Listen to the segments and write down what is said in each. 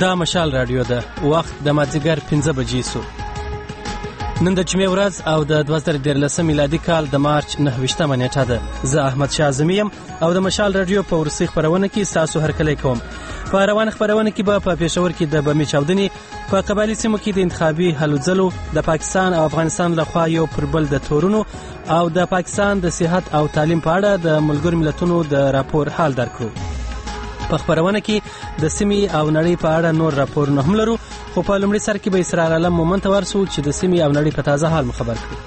دا مشال رادیو ده. وخت د مازدیګر 5 بجې سو. نن د جمعې ورځ او د 2013 میلادي کال د مارچ 9 نیټه ده. زه احمد شاه اعظمي یم او د مشال رادیو په ورسي خبرونه کې تاسو هرکلی کوم. په روان خبرونه کې به په پېښور کې د بمي چاودنې، په قبایلي سیمو کې د انتخابي هلو ځلو، د پاکستان او افغانستان لخوا یو پر بل د تورونو او د پاکستان د صحت او تعلیم په اړه د ملګرو ملتونو د راپور حال درکړو. په خبرونه کې د سیمې او نړۍ په اړه نور راپورونه هم لرو، خو په لومړي سر کې به اسرار عالم مومن ته ورسو چې د سیمې او نړۍ په تازه حال مو خبر کړي.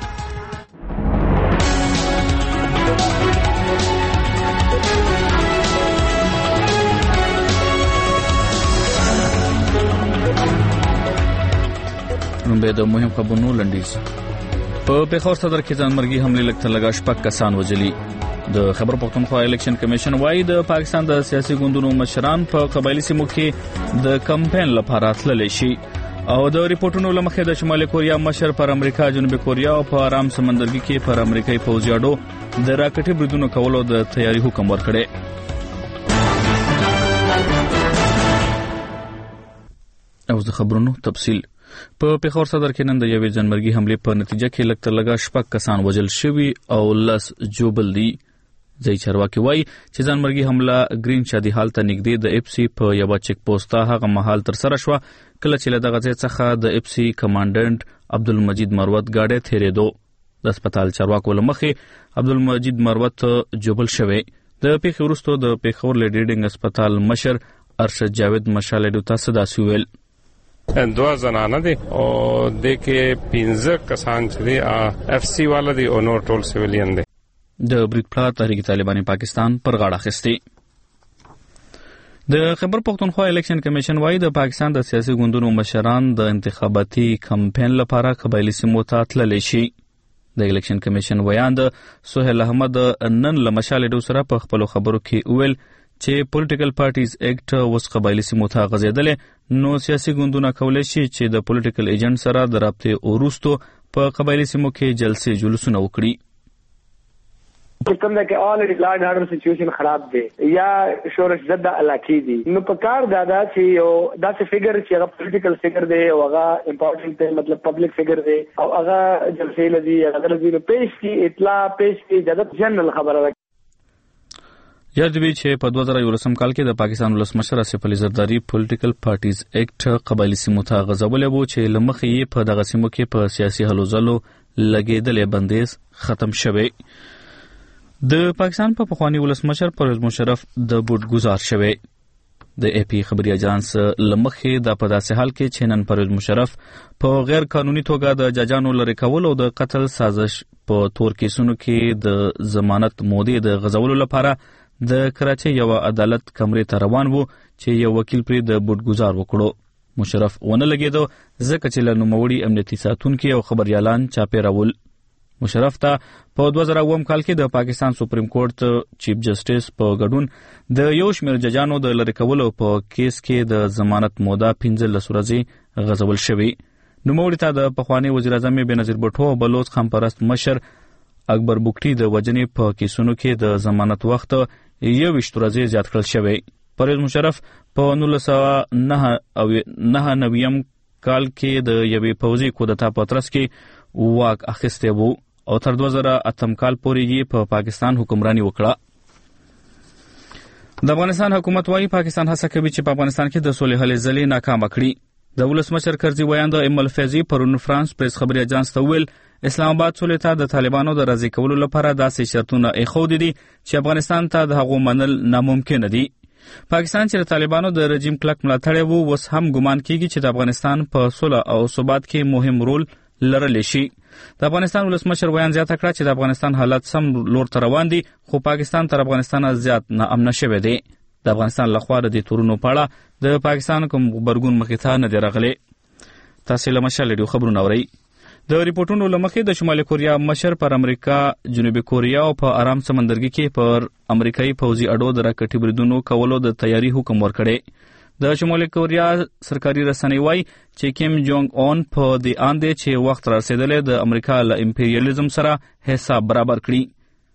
نو به د مهم خبرونو لنډیز. په پیښور صدر کې ځانمرګي حمله لکه لګا شپږ کسان وژلي. د خبر پښتونخوا الیکشن کمیشن وايي د پاکستان د سیاسي ګوندونو مشران په قبایلی سیمو کې د کمپاین لپاره تللی شي. او د ریپورتونو لمخې د شمالي کوریا مشر پر امریکا، جنوبي کوریا او په آرام سمندرګي کې پر امریکایي پوځي اډو د راکټي بریدونو کولو د تیاری حکم ورکړی. او د خبرونو تفصیل. په پیښور صدر کې نن د یوې ځانمرګي حمله په نتیجه کې لکه لګا شپږ کسان وژل شوي او 10 جوبل دي. ځای چارواکي وایي چې ځانمرګي حمله گرین شادي حال ته نږدې د اف سی په یو چک پوسټه هغه مهال تر سره شو کله چې له دغه ځای څخه د اف سی کمانډنټ عبدالمجید مروت گاډي تیرېدو. د هسپتال چارواکو لمخې عبدالمجید مروت جوبل شوی. د پیښې وروسته د پیښور لیډینګ هسپتال مشر ارشد جاوید مشالډو ته صداسي ویل. 2 زنانه دي او د کې 15 کسان چې دي اف سی والا دي او نور ټول سیویلین دي. د بریټ پلا تحریک طالبان پاکستان پر غاړه اخیستي. د خبر پښتونخوا الیکشن کمیشن وايي د پاکستان د سیاسي ګوندونو مشران د انتخاباتي کمپاین لپاره قبایلی سیمو ته تللی شي. د الیکشن کمیشن ویاند سهیل احمد نن له مشالډو سره په خپل خبرو کې ویل چې پولیټیکل پارټیز ایکټ وس قبایلی سیمو ته غځېدلې، نو سیاسي ګوندونه کولی شي چې د پولیټیکل ایجنټ سره د رابطې وروسته په قبایلی سیمو کې جلسې جلوسونه وکړي. کوم دا کې آلریډي لا اند آرډر سچویشن خراب دی یا شورش زده علاقې دي، نو په کار دا چې یو داسې فګر چې هغه پولیټیکل فګر دی او هغه امپورټنٹ دی، مطلب پبلک فګر دی او هغه جلسې لدی هغه لدی نو پیش کی اطلاع پیش کی جدت جنرال خبره ده. یاد وی چې په 2011 کال کې د پاکستان ولسمشر اسف علي زرداری پولیټیکل پارټیز ایکټ قبایلی سیمو ته غځولې وو چې لمخې یې په دغه سیمو کې په سیاسي هلو ځلو لګېدلې بندیز ختم شوی. د پاکستان په پخوانی ولسمشر پرویز مشرف د بوټ گزار شوی. د اے پی خبري اجانس لمخې د په داسې حال کې چې نن پرویز مشرف په غیر قانوني توګه د ججانو لری کول او د قتل سازش په تور کیسونو کې د ضمانت مودې د غزولو لپاره د کراچۍ یو عدالت کمرې ته روان وو چې یو وکیل پرې د بوټ گزار وکړو. مشرف ونه لګیدو ځکه چې له نوموړي امنیتي ساتونکي او خبريالان چاپیراول. مشرف ته په 2009 کال کې د پاکستان سپریم کورټ چیف جسټس په ګډون د یو شمېر ججانو د لری کولو په کیس کې د ضمانت موده 15 ورځې غځول شوی. نوموړي ته د پخوانی وزیر اعظم بېنظیر بوټو او بلوچ خان پرست مشر اکبر بوکټي د وجنې په کیسونو کې د ضمانت وخت 21 ورځې زیات کړل شوی. پرویز مشرف په 1999 کال کې د یوې پوځي کودتا په ترڅ کې واک اخیستی وو او تر 2008 کال پورې یې په پاکستان حکمرانی وکړه. د افغانستان حکومت وايي پاکستان هڅه کوي چې په افغانستان کې د صلح هلې ځلې ناکام کړي. د ولسمشر کرزي ویاند امل فیضي پرون فرانس پریس خبري اجانس ته ویل اسلام آباد صلح ته د طالبانو د راضي کولو لپاره داسې شرطونه ایښودي دي چې افغانستان ته د هغو منل ناممکن دي. پاکستان چې د طالبانو د رژیم کلک ملاتړی وو، اوس هم ګمان کیږي چې د افغانستان په صلح او ثبات کې مهم رول لرلی شي. د افغانستان ولسمشر ویان زیاته کړه چې د افغانستان حالت سم لور ته روان دي، خو پاکستان تر افغانستان زیات ناامنه شوی دی. د افغانستان لخوا د دې تورونو په اړه د پاکستان کوم خبرګون مخې ته نه دی راغلی. تاسو له مشال خبرونه اورئ. د ریپورتونو لمخې د شمالي کوریا مشر پر امریکا، جنوبي کوریا او په آرام سمندرګي کې پر امریکایي پوځي اډو د راکټي بریدونو کولو د تیاری حکم ورکړی. د شمالي کوریا سرکاري رسنۍ وایي چې کیم جونګ اون په دې اند چې وخت را رسیدلی د امریکا له امپریالیزم سره حساب برابر کړي.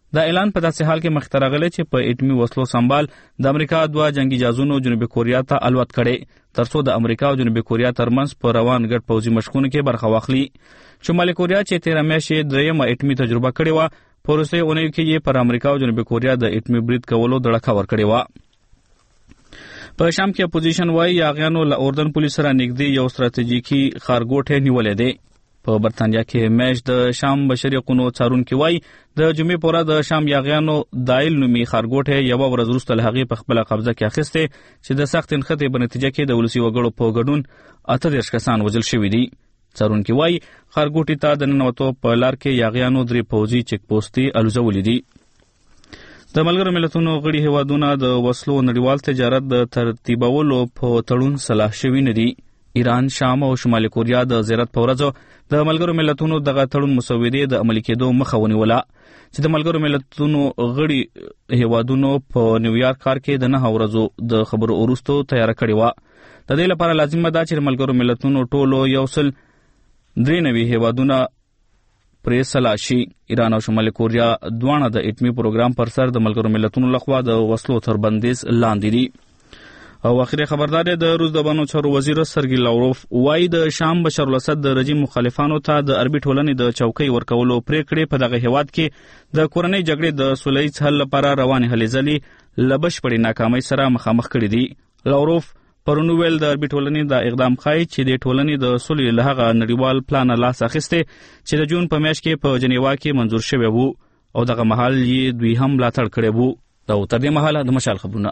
دا اعلان په داسې حال کې مخته راغلی چې په اټومي وسلو سنبال د امریکا 2 جنگي جهازونو جنوبي کوریا ته الوت کړي ترڅو د امریکا او جنوبي کوریا ترمنځ په روان ګډ پوځي مشقونو کې برخه واخلي. شمالي کوریا چې 13 میاشتې درېیمه اټومي تجربه کړې و، په وروستیو اونیو کې یې پر امریکا او جنوبي کوریا د اټومي برید کولو دړکه ورکړې و. په شام کې اپوزیشن وايي یاغیانو له اردن پولیس سره نږدې یو ستراتیژیکي ښارګوټی نیولې دی. په برتانیا کې میش د شام بشري حقوقو څارونکي وايي د جمعې پوره د شام یاغیانو دایل نومي ښارګوټی یوه ورځ وروسته له هغې په خپله قبضه کې اخیستی چې د سخت نښتې په نتیجه کې د ولسي وګړو په ګډون 38 کسان وژل شوي دي. څارونکي وايي ښارګوټي ته د ننوتو په لار کې یاغیانو 3 پوځي چیک پوسټې الوزولې دي. د ملګرو ملتونو غړي هیوادونه د وسلو نړیوال تجارت د ترتیبولو په تړون صلاح شوي نه دي. ایران، شام او شمالي کوریا د زیارت په ورځو د ملګرو ملتونو دغه تړون مسودې د عملي کېدو مخه ونیوله چې د ملګرو ملتونو غړي هیوادونو په نیویارک ښار کې د 9 ورځو د خبرو وروسته تیاره کړې وه. د دې لپاره لازمه ده چې ملګرو ملتونو ټولو 193 هیوادونه پرې سلا شي. ایران او شمالي کوریا دواړه د اټومي پروګرام پر سر د ملګرو ملتونو لخوا د وسلو تر بندیز لاندې دي. او اخري خبردار د روس د بانو چارو وزیر سرګي لاوروف وايي د شام بشار الاسد د رژیم مخالفانو ته د عربي ټولنې د چوکۍ ورکولو پریکړې په دغه هیواد کې د کورنۍ جګړې د سولهییز حل لپاره روانې هلې ځلې له بشپړې ناکامۍ سره مخامخ کړي دي. لاوروف پرون ویل د عربي ټولنې د اقدام ښایي چې د ټولنې د صلحې له هغه نړیوال پلان لاس اخیستی چې د جون په میاشت کې په جنیوا کې منظور شوی وو او دغه مهال یې دوی هم ملاتړ کړی وو. دا تر دې مهاله د مشال خبرونه.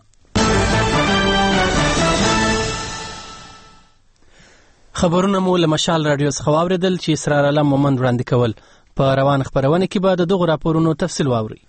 خبرونه مو له مشال رادیو څخه واوریدل چې اسرار علم مومند وړاندې کول. په روان خبرونه کې به د دغو راپورونو تفصیل واورئ.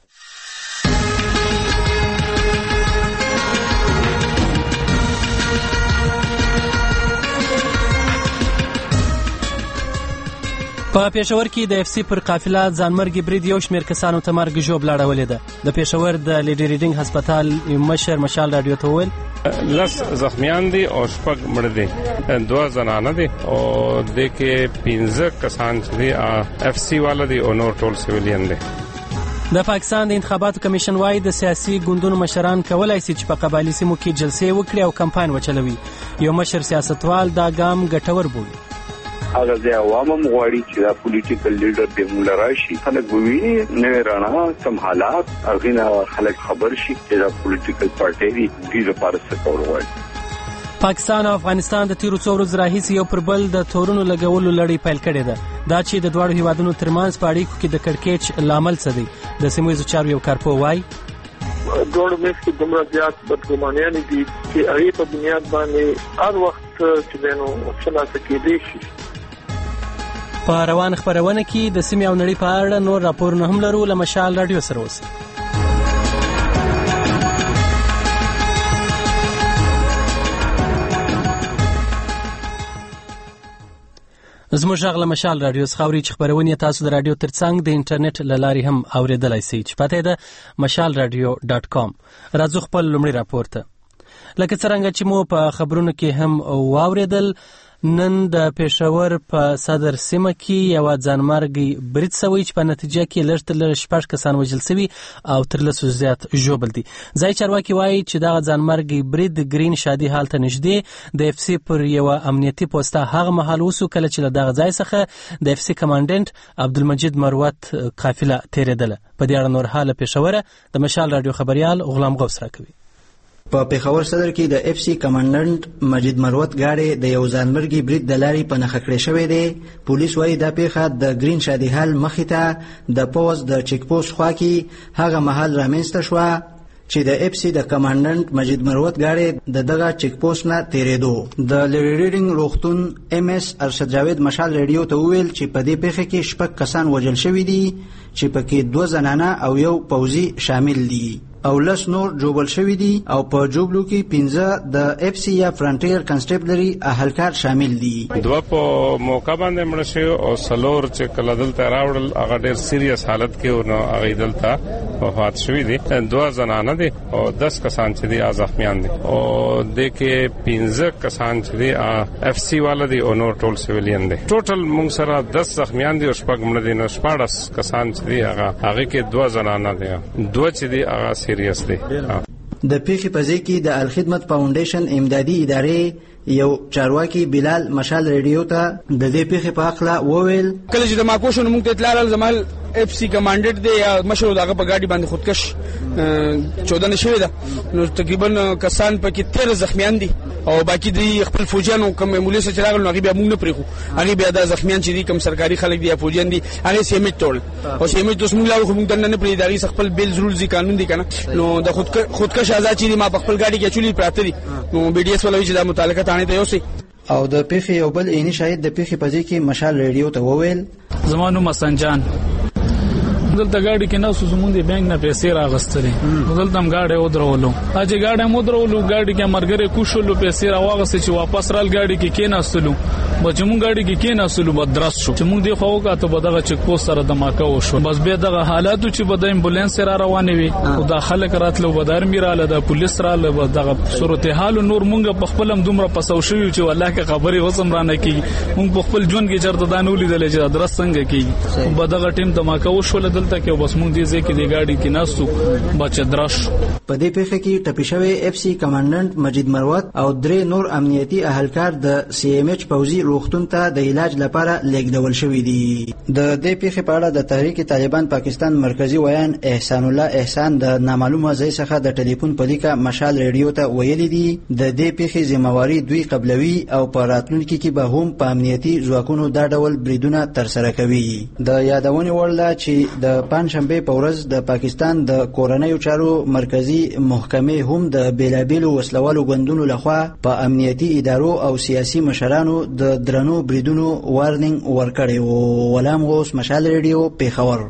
په پېښور کې د اف سی پر قافله ځانمرګي برید یو شمېر کسانو ته مرګ ژوبله اړولې ده. د پېښور د لیډي ریډینګ هسپتال مشر مشال رادیو ته وویل 10 زخمیان دي او 6 مړه دي، 2 زنانه دي او د کې 15 کسان چې دي اف سی والا دي او نور ټول سیویلین دي. د پاکستان د انتخاباتو کمیشن وايي د سیاسي ګوندونو مشران کولای شي چې په قبایلي سیمو کې جلسې وکړي او کمپاین وچلوي. یو مشر سیاستوال دا ګام ګټور بولي. هغه د عوامو غواړي چې دا پولیټیکل لیډر د مولا راشي خلک وویني نوې رڼا سم حالات اغینا خلک خبر شي چې دا پولیټیکل پارټي دی د لپاره څه کول غواړي. پاکستان او افغانستان د تیرو څو ورځو راهیسې یو پر بل د تورونو لګولو لړۍ پیل کړې ده. دا چې د دواړو هیوادونو ترمنځ په اړیکو کې د کړکېچ لامل څه دی؟ د سیمهییزو چارو یو کارپوه وایي دوړو مېس کې دومره زیات بدګمانیان دي چې هغې په بنیاد باندې هر وخت چې دی نو خلاصه کېدی شي. په روان خبرونه کې د سیمې او نړۍ په اړه نور راپورونه هم لرو. له مشال رادیو سره اوسئ. زموږ غږ له مشال رادیو څخه اورئ چې خبرونه تاسو د رادیو ترڅنګ د انټرنیټ له لارې هم اوریدلای شئ چې پته ده mashalradio.com. راځو خپل لومړی راپور ته. لکه څنګه چې مو په خبرونو کې هم واوریدل، نن د پېښور په صدر سیمه کې یو ځانمرګي برید شوی چې په نتیجه کې لږ تر لږه 6 کسان وژل شوي او تر 200 زیات ژوبل دي. ځای چارواکي وایي چې دغه ځانمرګي برید ګرین شادي حال ته نږدې د اف سی پر یو امنیتي پوسټه هغه مهال وسو کله چې له دغه ځای څخه د اف سی کمانډنټ عبدالمجید مروت قافله تیرېدله. په دې اړه نور حال پېښور د مشال رادیو خبريال غلام غوث راکوي. په پېښور صدر کې د اف سی کمانډنټ مجید مروت غاړي د یو ځانمرګي برید د لارې په نښه کړې شوې ده. پولیس وايي دا پیښه د گرین شادي حال مخې ته د پوز د چیک پوسټ خوا کې هغه مهال رامنځته شوه چې د اف سی د کمانډنټ مجید مروت غاړي دغه چیک پوسټ نه تیرېدو. د لیډي ریډینګ روغتون ام اس ارشد جاوید مشال رادیو ته وویل چې په دې پیښه کې 6 کسان وژل شوي دي چې پکې 2 زنانه او یو پوځي شامل دي. او 10 نور جوبل شوي دي او په جوبلو کې 15 د اف سی یا فرانټیر کنسټیبلري اهلکار شامل دي. دوه په موقع باندې مړ شو او سلور چې کله دلته راوړل هغه ډېر سیریس حالت کې او هغه دلته وفات شوی دي. دوه زنانه دي او 10 کسان چې دي زخمیان دي او د کې 15 کسان چې دي اف سی والا دي او نور ټول سیویلین دي. ټوټل موږ سره 10 زخمیان دي او شپږ مړ دي. نو 14 کسان چې دي هغه کې دوه زنانه دي، دوه چې دي هغه سیریس دي. د پیښې په ځای کې د الخدمت فاونډیشن امدادي ادارې یو چارواکي بلال مشال ریډیو ته د دې پیښې په اړه وویل کله چې د ماکوشن موږ ته اطلاع راغله زمال اف سی کمانډنټ دی یا مشر دغه په گاډي باندې خودکش 14 شوی ده. نو تقریبا کسان پکې 13 زخمیان دي او باقي دی خپل فوجیانو کوم امبولانس چې راغلو هغه بیا موږ نه پریخو. هغه بیا د زخمیان چې دي کوم سرکاري خلک دي یا فوجیان دي هغه سیمټ ټول او سیمټ اوس موږ لا خو موږ نه پری دغه خپل بیل رولز قانون دي کنه. نو د خودکش آزاد چې ما په خپل گاډي کې چولې پراته دي. نو بي ډي اس ولوي چې د متعلقه ثانه ته یوسي او د پیښې یو بل عیني شاهد د پیښې په ځای کې مشال ریډیو ته وویل زمانو مسنجان دلته گاډي کې نو زمونږ د بانک نه پیسې راغستلې. دلته هم گاډي ودرولو اجه گاډي مودرولو گاډي کې مرګره کوشلو پیسې راوغسته چې واپس رال گاډي کې کېناستلو بچ موږ گاډي کې کېناستلو بدرس شو چې موږ دی خو کاته بدغه چک پوسټ سره د ماکا وشو. بس به دغه حالاتو چې بد امبولانس را روانې وي او د خلک راتلو بدار میراله د پولیس رااله دغه صورتحال نور موږ په خپلم دومره پسو شو چې والله کې خبري وسم رانه کی موږ په خپل ژوند کې چرته دانو لیدل چې درس څنګه کی بدغه ټیم د ماکا وشو دلته کې بس مونږ دې ځکه د گاډي کې ناسو بچ درش. په دې پیښه کې ټپي شوی اف سی کمانډنټ مجید مروت او درې نور امنیتي اهلکار د سی ام ایچ پوزي روغتون ته د علاج لپاره لیږدول شوی دي. د دې پیښې په اړه د تحریک طالبان پاکستان مرکزی ویان احسان الله احسان د نامعلومه ځای څخه د ټلیفون په لیکه مشال ریډیو ته ویلي دي د دې پیښې ذمہواری دوی قبلوي او په راتلونکي کې به هم په امنیتي ځواکونو دا ډول بریدونه ترسره کوي. د یادونې وړ ده چې د پنځشنبه په ورځ د پاکستان د کورنیو چارو مرکزی محکمې هم د بیلابیلو وسلوالو ګوندونو لخوا په امنیتي ادارو او سیاسي مشرانو د درنو بریدونو وارنینګ ورکړی و. ولام غوس مشال ریډیو پیښور.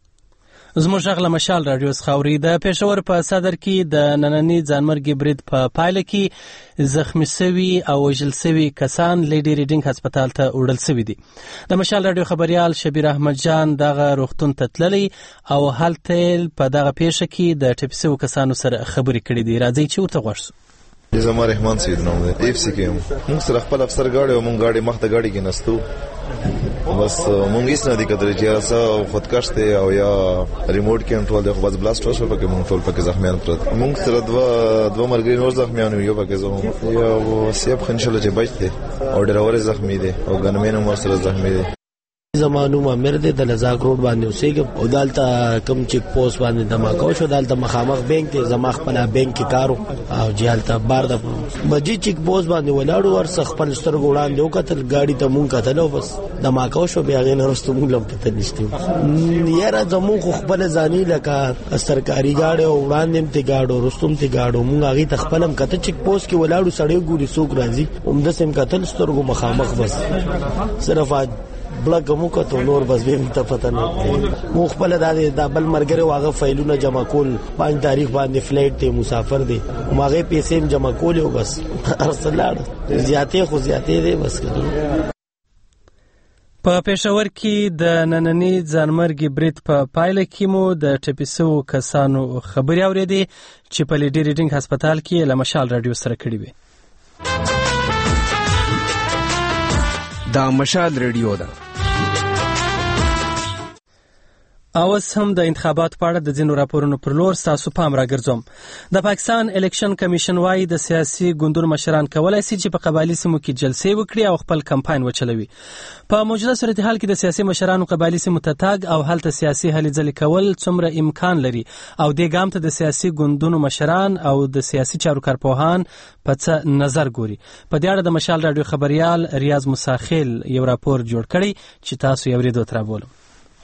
زموږ غږ له مشال راډیو څخه اوري. د پېښور په صدر کې د ننني ځانمرګي برید په پایله کې زخمی شوي او وژل شوي کسان لیډي ریډینګ هسپتال ته وړل شوي دي. د مشال راډیو خبريال شبیر احمد جان دغه روغتون ته تللی او هلته په دغه پیښه کې د ټپي شوو کسانو سره خبرې کړې دي. راځي چې ورته غوښ شو. زما رحمان سید نوم دی. اف سی کې موږ سره خپل افسر گاډي او موږ گاډي مخته گاډي کې نستو بس موږ هیڅ نه دی کتل چې تاسو خودکش ته او یا ریموټ کنټرول د خو بس بلاست وشو پکې موږ ټول پکې زخمیان پرت. موږ سره دوه مرګري نور زخمیان یو پکې زمو یو سیب خنشل چې بچته او ډرایور زخمی دی او ګنمن هم سره زخمی دی. زمانو مامر دې د لزاک روډ باندې اوسېږم او دالته کم چیک پوسټ باندې دماکو شو. دالته مخامخ بانک ته زما خپل بانک کې کارو او جالته بار د بجې چیک پوسټ باندې ولاړو ورڅ خپل سترګو وړاندې وکتل گاډي ته مونږ کتلو بس دماکو شو. بیا غین رستو مونږ لم کتل نشته یاره زمو خپل ځاني لکه سرکاري گاډي او وړاندې ته گاډو رستم ته گاډو مونږ هغه تخپلم کته چیک پوسټ کې ولاړو سړی ګوري څوک راځي عمده سم کتل سترګو مخامخ بس صرف بلګ مو کته نور بس به ته پته نه مو خپل د بل مرګره واغه فایلونه جمع کول 5 تاریخ باندې فلایټ ته مسافر دی ماغه پیسې جمع کول او بس ارسلار زیاتې خو زیاتې دی بس کړو. په پېښور کې د ننني ځانمرګي برید په پایله کې مو د ټپي شوو کسانو خبري اورېدې چې په لیډي ریډینګ هسپتال کې له مشال راډیو سره کړي وي. دا مشال ریډیو ده. اوس هم د انتخابات په اړه د ځینو راپورونو پر لور ستاسو پام راګرځوم. د پاکستان الیکشن کمیشن وايي د سیاسي ګوندونو مشران کولای شي چې په قبایلي سیمو کې جلسې وکړي او خپل کمپاین وچلوي. په موجوده صورتحال کې د سیاسي مشرانو قبایلي سیمو ته تګ او هلته سیاسي هلې ځلې کول څومره امکان لري او دې ګام ته د سیاسي ګوندونو مشران او د سیاسي چارو کارپوهان په څه نظر ګوري. په دې اړه د مشال راډیو خبريال ریاض مساخیل یو راپور جوړ کړی چې تاسو یې اورېدو تر بولم.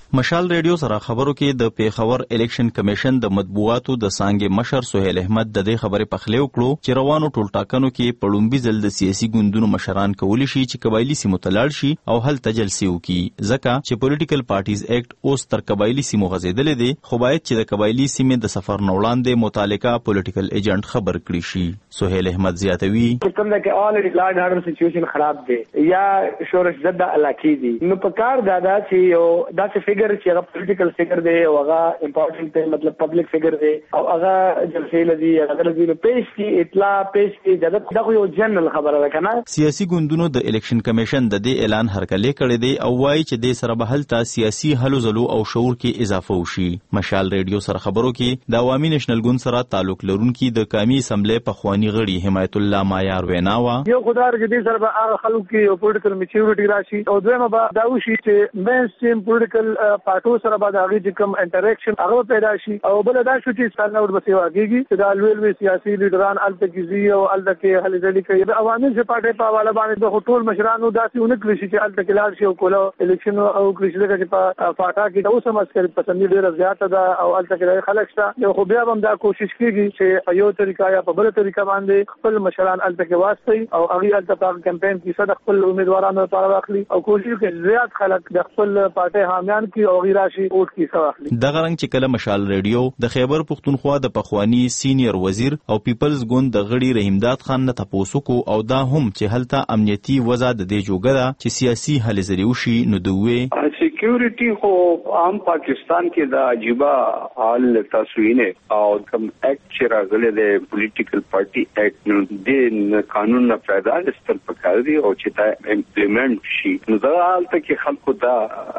مشال ریډیو سره خبرو کې د پیښور الیکشن کمیشن د مطبوعاتو د څانګې مشر سهیل احمد د دې خبرې پخلی وکړو چې روانو ټولټاکنو کې په لومړي ځل د سیاسي ګوندونو مشران کولی شي چې قبایلي سیمو ته لاړ شي او هلته جلسې وکړي، ځکه چې پولیټیکل پارټیز ایکټ اوس تر قبایلي سیمو غځېدلی دی، خو باید چې د قبایلي سیمې د سفر نه وړاندې متعلقه پولیټیکل ایجنټ خبر کړي شي. سهیل احمد زیاتوي کوم دا کې آلریډي لا ډاډر سچویشن خراب دی یا شورش زده علاقې دي، نو په کار دا چې یو داسې فګر چې هغه پولیټیکل فګر دی او هغه امپورټنٹ دی، مطلب پبلک فګر دی او هغه جلسې لدی هغه لدی نو پیش کی اطلاع پیش کی دا خو یو جنرال خبره ده کنه. سیاسي ګوندونو د الیکشن کمیشن د دې اعلان هرکلی کړی دی او وایي چې د سره به هلته سیاسي هلو ځلو او شعور کې اضافه وشي. مشال ریډیو سره خبرو کې د عوامي نېشنل ګوند سره تعلق لرونکي د قومي اسمبلی پخوانی غړي حمایت الله مایار ویناوه یو خدای دې سره به هغه خلکو کې یو پولیټیکل میچورټی راشي او دویمه به دا وشي چې مین سټریم پولیټیکل پارټو سره به د هغې چې کوم انټریکشن هغه پیدا شي او بله دا شو چې ستانه ورپسې واقعېږي چې دا لوی سیاسي لیډران هلته کې ځي او هلته کې هلې ځلې کوي. د عوامي پارټۍ په حواله باندې د ټول مشرانو داسې ونه کړي شي چې هلته کې لاړ شي او کوله الیکشن او کړي شي ځکه چې په فاټا کې اوس هم عسکري پسندي ډېره زیاته ده او هلته کې خلک شته، خو بیا هم دا کوشش کېږي چې په یو طریقه یا په بله طریقه باندې خپل مشران هلته کې واستوي او هغوی هلته په کمپین کې څه د خپل امیدوارانو لپاره واخلي او کوشش کوي زیات خلک د خپل پارټۍ حامیان کې او غیر راشي اوټ کې څه واخلي. دغه رنګ چې کله مشال ریډیو د خیبر پښتونخوا د پخوانی سینیر وزیر او پیپلز ګوند د غړي رحیمداد خان نه تپوسو کو او دا هم چې هلته امنیتي وضع د دې جوګه ده چې سیاسي هلې ځلې وشي، نو دوی سکیورټي خو عام پاکستان کې د عجیبه حال تاسو وینئ او کوم اکټ چې راغلی دی پولیټیکل پارټي اکټ، نو د قانون نه پیدا استل پکار دی او چې دا امپلیمنٹ شي، نو دا حالت کې خلکو دا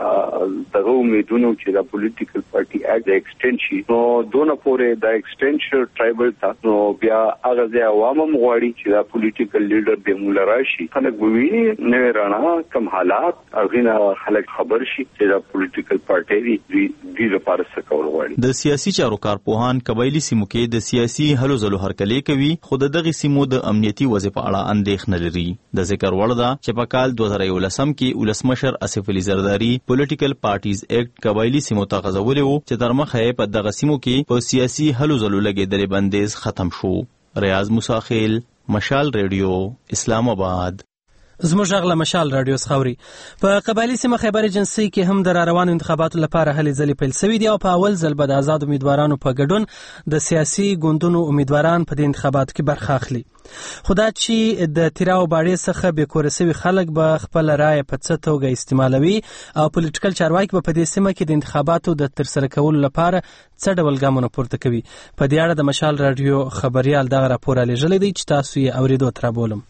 دغه امیدونو چې دا پولیټیکل پارټي اکټ ایکسټند شي نو دونه پورې دا ایکسټند شي ټرایبل ته، نو بیا هغه ځای عوام هم غواړي چې دا پولیټیکل لیډر د مولا راشي، خلک وویني نوې رڼا کم حالات هغې نه خلک خبر شي چې دا پولیټیکل پارټي دې لپاره څه کول غواړي. د سیاسي چارو کارپوهان قبایلي سیمو کې د سیاسي هلو ځلو هرکلی کوي، خو د دغې سیمو د امنیتي وضع په اړه اندېښنه لري. د ذکر وړ ده چې په کال 2011 کې ولسمشر اسف علي زرداري پولیټیکل پارټیز ایکټ قبایلي سیمو ته غځولی و چې تر مخه یې په دغه سیمو کې په سیاسي هلو ځلو لګېدلې بندیز ختم شو. ریاض موساخیل، مشال ریډیو، اسلام آباد. زموږ غږ له مشال راډیو څخه اوري. په قبایلي سیمه خیبر ایجنسۍ کې هم د راروانو انتخاباتو لپاره هلې ځلې پیل شوي دي او په اول ځل به د آزاد امیدوارانو په ګډون د سیاسي ګوندونو امیدواران په دې انتخاباتو کې برخه اخلي. خو دا چې د تیراو باړې څخه بې کوره سوي خلک به خپله رایه په څه توګه استعمالوي او پولیټیکل چارواکي به په دې سیمه کې د انتخاباتو د ترسره کولو لپاره څه ډول ګامونه پورته کوي. په دې اړه د مشال راډیو خبریال دغه راپور رالیږلی دی چې تاسو یې اورېدو ته رابولم.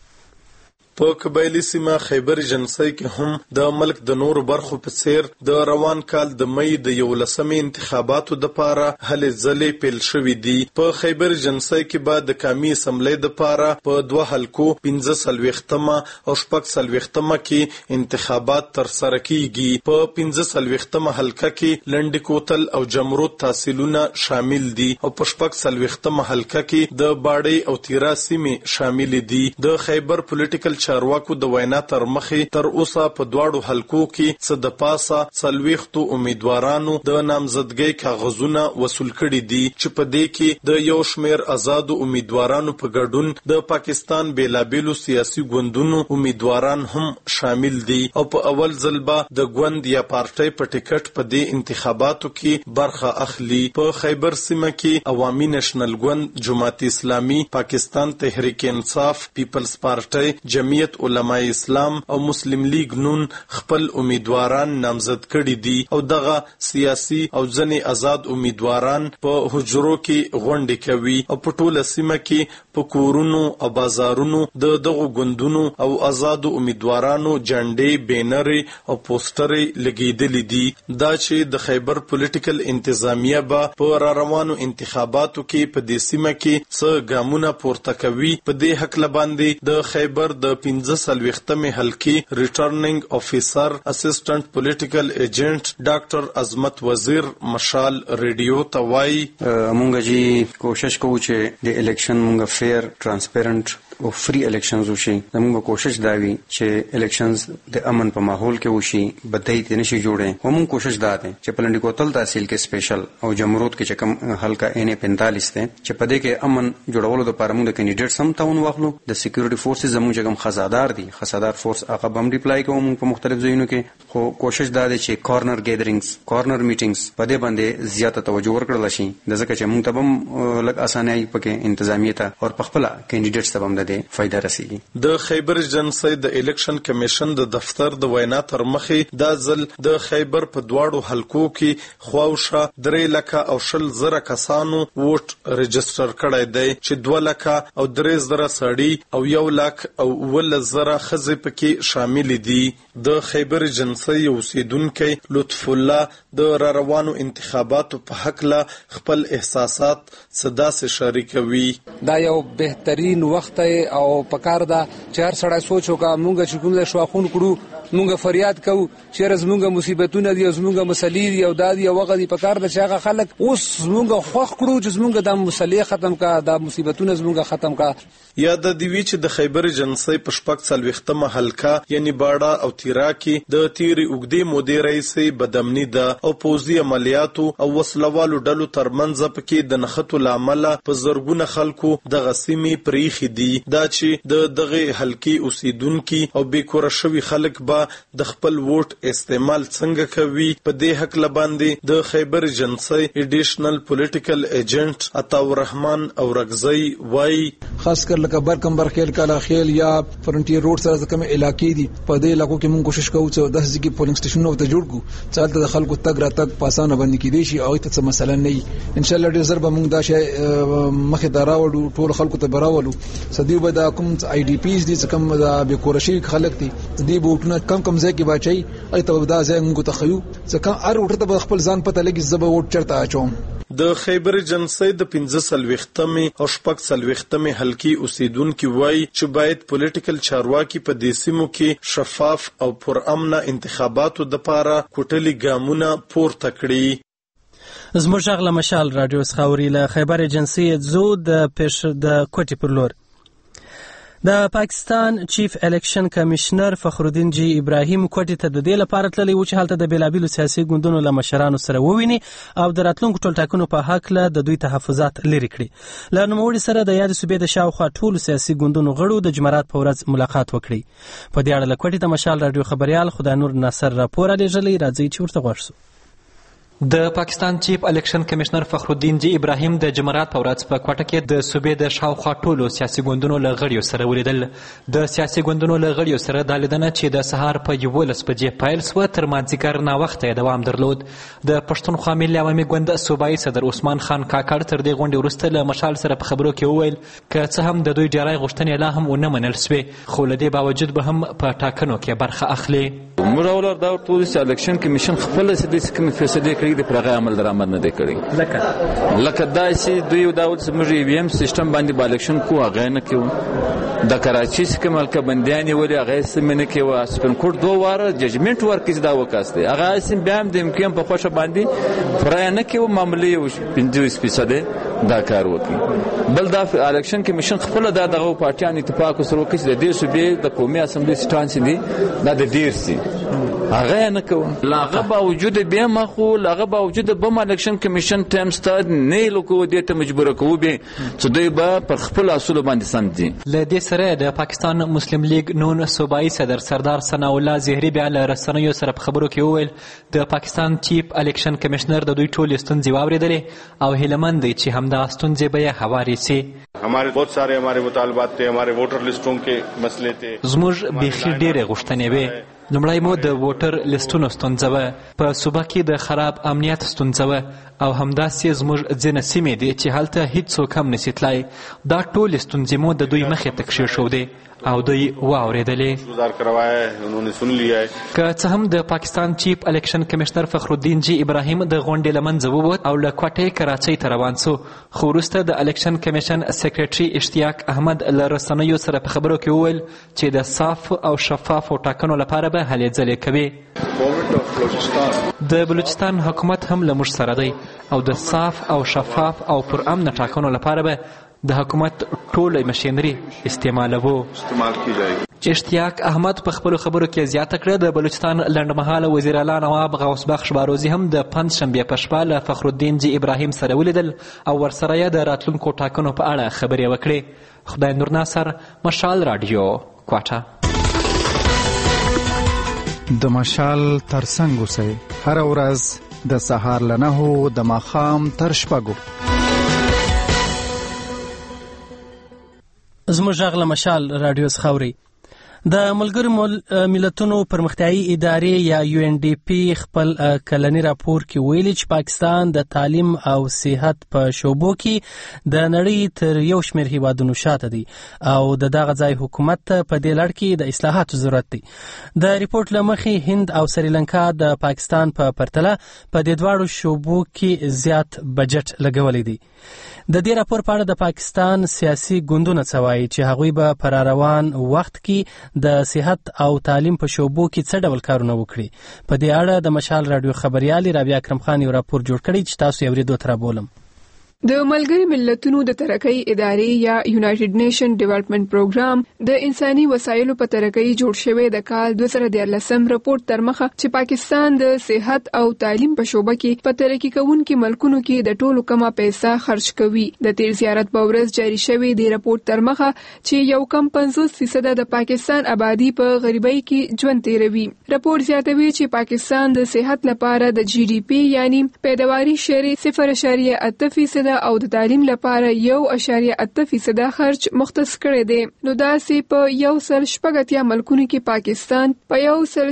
په قبایلي سیمه خیبر ایجنسۍ کې هم د ملک د نورو برخو په څیر د روان کال د مې د 11مې انتخاباتو دپاره هلې ځلې پیل شوي دي. په خیبر ایجنسۍ کې به د قومي اسمبلی دپاره په 2 حلقو 15 او 16 کې انتخابات ترسره کیږي. په 15 حلقه کې لنډ کوتل او جمرود تحصیلونه شامل دي او په 16 حلقه کې د باړې او تیرا سیمې شامل دي. د خیبر پولیټیکل چارواکو د وینا تر مخې تر اوسه په 2 حلقو کې څه د پاسه 40 امیدوارانو د نامزدګۍ کاغذونه وصول کړي دي چې په دې کې د یو شمېر آزادو امیدوارانو په ګډون د پاکستان بیلابیلو سیاسي ګوندونو امیدواران هم شامل دي او په اول ځل به د ګوند یا پارټۍ په ټیکټ په دې انتخاباتو کې برخه اخلي. په خیبر سیمه کې عوامي نېشنل ګوند، جماعت اسلامي، پاکستان تحریک انصاف، پیپلز پارټۍ، جمعیت علماء اسلام او مسلم لیگ نون خپل امیدواران نامزد کړي دي او دغه سیاسي او ځنې آزاد امیدواران په حجرو کې غونډې کوي او په ټوله سیمه کې په کورونو او بازارونو د دغو ګوندونو او آزادو امیدوارانو جنډې، بینرې او پوسټرې لګېدلې دي. دا چې د خیبر پولیټیکل انتظامیه به په راروانو انتخاباتو کې په دې سیمه کې څه ګامونه پورته کوي، په دې هکله باندې د خیبر د 15 حلقې ریټرننګ افیسر اسسټنټ پولیټیکل ایجنټ ډاکټر عظمت وزیر مشال ریډیو ته وایي مونږ جی کوشش کوو چې د الیکشن مونږ فیر، ټرانسپیرنٹ او فری الیکشنز وشي. موږ کوشش دا وی چې الیکشنز د امن په ماحول کې وشي، بدای ته نشي جوړه. همون کوشش دا ده چې پلنډي کوتل تحصیل کې سپیشل او جمهوریت کې چې کم حلقہ ان 45 ته چې په دې کې امن جوړولو لپاره موږ د کینډیډیټس هم تاون واخلو. د سکیورټي فورسز زموږ کوم خزادار دي، خزادار فورس هغه بم ډیپلای کوم په مختلف ځایونو کې. خو کوشش دا ده چې کارنر ګیدرینګز، کارنر میټینګز په دې باندې زیاته توجه ورکړل شي، د ځکه چې موږ ته هم لږ اسانه پکې انتظامیه ته او په خپل کینډیډیټس ته هم د فائدہ رسیږي. د خیبر ایجنسی د الیکشن کمیشن د دفتر د وینا تر مخې دا ځل د خیبر په دواړو حلقو کې خواوشه 3,10,000 کسانو ووټ رجستر کړی دی چې 2,00,000 او 3,000 سړي او 1,10,000 ښځې پکې شامل دي. د خیبر ایجنسی اوسیدونکي لطف الله د روانو انتخاباتو په حق له خپل احساسات صدا سره شریکوي. دا یو بهترین وخت او پکار دا چې هر سړی سوچ وکړي مونږ چې کوم د شواخون کړو، مونږ فریاد کوو چې زمونږ مصیبتونه دي او زمونږ مسلې دي او دا دی وغه دي پکار د چې هغه خلک اوس مونږ خوښ کړو چې زمونږ د مسلې ختم کا، د مصیبتونه زمونږ ختم کا. یا د دیوی چې د خیبر ایجنسی په شپږ څلوېښتمه حلقه یعنی باړه او تیرا کې د تیرې اوږدې مودې رئیسې بدامني ده او پوځي عملیاتو او وسلوالو ډلو ترمنځ پکې د نښتو له امله په زرګونه خلکو دغه سیمې پریښي دي. دا چې د دغه حلقې اوسیدونکي او بېکوره شوي خلک به د خپل ووټ استعمال څنګه کوي، په دې حق باندې د خیبر ایجنسی ایډیشنل پولیټیکل ایجنټ عطاءالرحمن اورګزی وایي خاص کر لکه برکمبر خیل کالا خیل یا فرنټیر روډ سره کوم علاقې دي په دې علاقو کې موږ کوشش کوو چې د ځکه پولینګ سټیشنونو ته جوړ کو چې د خلکو تګ را تګ پاسانه باندې کې دي شي او ته مثلا نه ان شاء الله ډیر زر به موږ دا شی مخې ته راوړو، ټول خلکو ته براولو. سدیو به دا کوم آی ډی پیز دي چې کوم د بیکورشي خلک دي دې بوټونه کم ځای کې بچي ای ته دا ځای موږ ته خيو ځکه هر وټه به خپل ځان پته لګي زبه وټ چرته اچوم. د خیبر ایجنسی د 15 او 16 حلقې اوسیدونکي وایي چې باید پولیټیکل چارواکي په دې سیمو کې شفاف او پرامنه انتخاباتو دپاره کوټلي ګامونه پورته کړي. زموږ غږ له مشال رادیو څخه اوري له خیبر ایجنسی ځو د کوټې پر لور. د پاکستان چیف الیکشن کمشنر فخرالدین جی ابراهیم کوټې ته د دې لپاره تللی و چې هلته د بیلابیلو سیاسي ګوندونو له مشرانو سره وویني او د راتلونکو ټولټاکنو په هکله د دوی تحفظات لرې کړي. له نوموړي سره د یادې صوبې د شاوخوا ټولو سیاسي ګوندونو غړو د جمعرات په ورځ ملاقات وکړي. په دې اړه له کوټې ته مشال رادیو خبریال خدانور ناصر راپور رالیږلی، راځئ چې ورته غوږ شو. د پاکستان چیف الیکشن کمشنر فخرالدین جی ابراهیم د جمعرات په ورځ په کوټه کې د صوبې د شاوخوا ټولو سیاسي ګوندونو له غړیو سره ولیدل. د سیاسي ګوندونو له غړیو سره دا لیدنه چې د سهار په 11 بجې پیل سوه تر مازدیګر ناوخته دوام درلود. د پښتونخوا ملي عوامي ګوند صوبایي صدر عثمان خان کاکړ تر دې غونډې وروسته له مشال سره په خبرو کې وویل که څه هم د دوی ډیری غوښتنې لا هم ونه منل سوې خو له دې باوجود به هم په ټاکنو کې برخه اخلي. موږ اولر دا ټول چې الیکشن کمیشن خپل سدي کوم فیصله کړې د پرغه عمل درآمد نه دی کړی لکه دا چې دوی دا زموږ ای وی ایم سیستم باندې با الیکشن کو هغه نه کیو د کراچي څخه ملک بندیان ویلي هغه سیمه کې و سپین کوټ دوه واره ججمنت ورکړي دا وکاسته هغه سیم بیا هم د امکان په خوښه باندې فرای نه کیو معاملې و 50% دا کار وکړي. بل دا الیکشن کمیشن خپل دا دغه پارټیان اتفاق سره وکړي د دې صوبې د قومي اسمبلی سټانس دي دا د ډیر سي هغه نه کوي لاغه باوجود به مخو لاغه باوجود به الیکشن کمیشن ټیم ستاد نه لکو دې ته مجبور کوو به چې دوی به پر خپل اصول باندې سم دي. له دې سره د پاکستان مسلم لیگ نون صوبایي صدر سردار ثناء الله زهري بیا له رسنیو سره په خبرو کې وویل د پاکستان چیف الیکشن کمشنر د دوی ټول ستونزې واورېدلې او هیلمن دی چې همدا ستونزې به یې هوارې سي. हमारे बहुत सारे हमारे मुतालबात थे, हमारे वोटर लिस्टों के मसले थे. زموږ بیخي ډېرې غوښتنې وې. لومړی مو د ووټر لیستونو ستونزه وه، په صوبه کې د خراب امنیت ستونزه وه او همداسې زموږ ځینې سیمې دي چې هلته هیڅوک هم نشي تلای. دا ټولې ستونزې مو د دوی مخې ته کښېښودې او دوی واورېدلې. که څه هم د پاکستان چیف الیکشن کمشنر فخرالدین جی ابراهیم د غونډې له منځه ووت او له کوټې کراچۍ ته روان سو، خو وروسته د الیکشن کمیشن سیکریټري اشتیاق احمد له رسنیو سره په خبرو کې وویل چې د صاف او شفافو ټاکنو لپاره به هلې ځلې کوي. د بلوچستان حکومت هم له موږ سره دی او د صاف او شفاف او پرامن ټاکنو لپاره به د حکومت ټول مشینری استعمال کیږي. اشتیاق احمد په خپل خبرو کې زیاته کړه د بلوچستان لنډمهاله وزیر اعلی نواب غوث بخش باروزی هم د پنځشنبې په شپه له فخرالدین جی ابراهیم سره ولیدل او ورسره یې د راتلونکو ټاکنو په اړه خبرې وکړې. خدای نور ناصر، مشال رادیو، کوټه. د مشال ترڅنګ اوسئ هر ورځ د سهار له 9 د ماښام تر 6. زموږ غږ له مشال رادیو څخه اورئ. د ملګرو ملتونو پرمختیایي ادارې یا UNDP خپل کلنی راپور کې ویلي چې پاکستان د تعلیم او صحت په شعبو کې د نړۍ تر یو شمېر هیوادونو شاته دی او د دغه ځای حکومت په دې لړ کې د اصلاحاتو ضرورت دی. د ریپورت له مخې هند او سریلانکا د پاکستان په پرتله په دې دواړو شعبو کې زیات بجټ لګولی دی. د دې راپور په اړه د پاکستان سیاسي ګوندونه څه وایي چې هغوی به په راروان وخت کې د صحت او تعلیم په شعبو کې څه ډول کارونه وکړي. په دې اړه د مشال رادیو خبريالي رابعه اکرم خان یو راپور جوړ کړی چې تاسو یې اورېدو ته رابولم. د ملګري ملتونو د ترقۍ ادارې یا یونایټډ نیشن ډیولپمنٹ پروګرام د انساني وسایلو په ترقۍ جوړ شوی د کال 2013 رپورت تر مخه چې پاکستان د صحت او تعلیم په شوبه کې په ترقی کوونکو ملکونو کې د ټولو کمه پیسې خرج کوي. د تیر زیارت په ورځ جاری شوی د رپورت تر مخه چې یو کم 50% د پاکستان آبادی په غریبۍ کې ژوند تیروي. رپورت زیاتوي چې پاکستان د صحت لپاره د GDP یعنی پیداواري شری 0.8% او د تعلیم لپاره 1.8% خرج مختص کړی دی. نو داسې په 1.8 ملکونو کې پاکستان په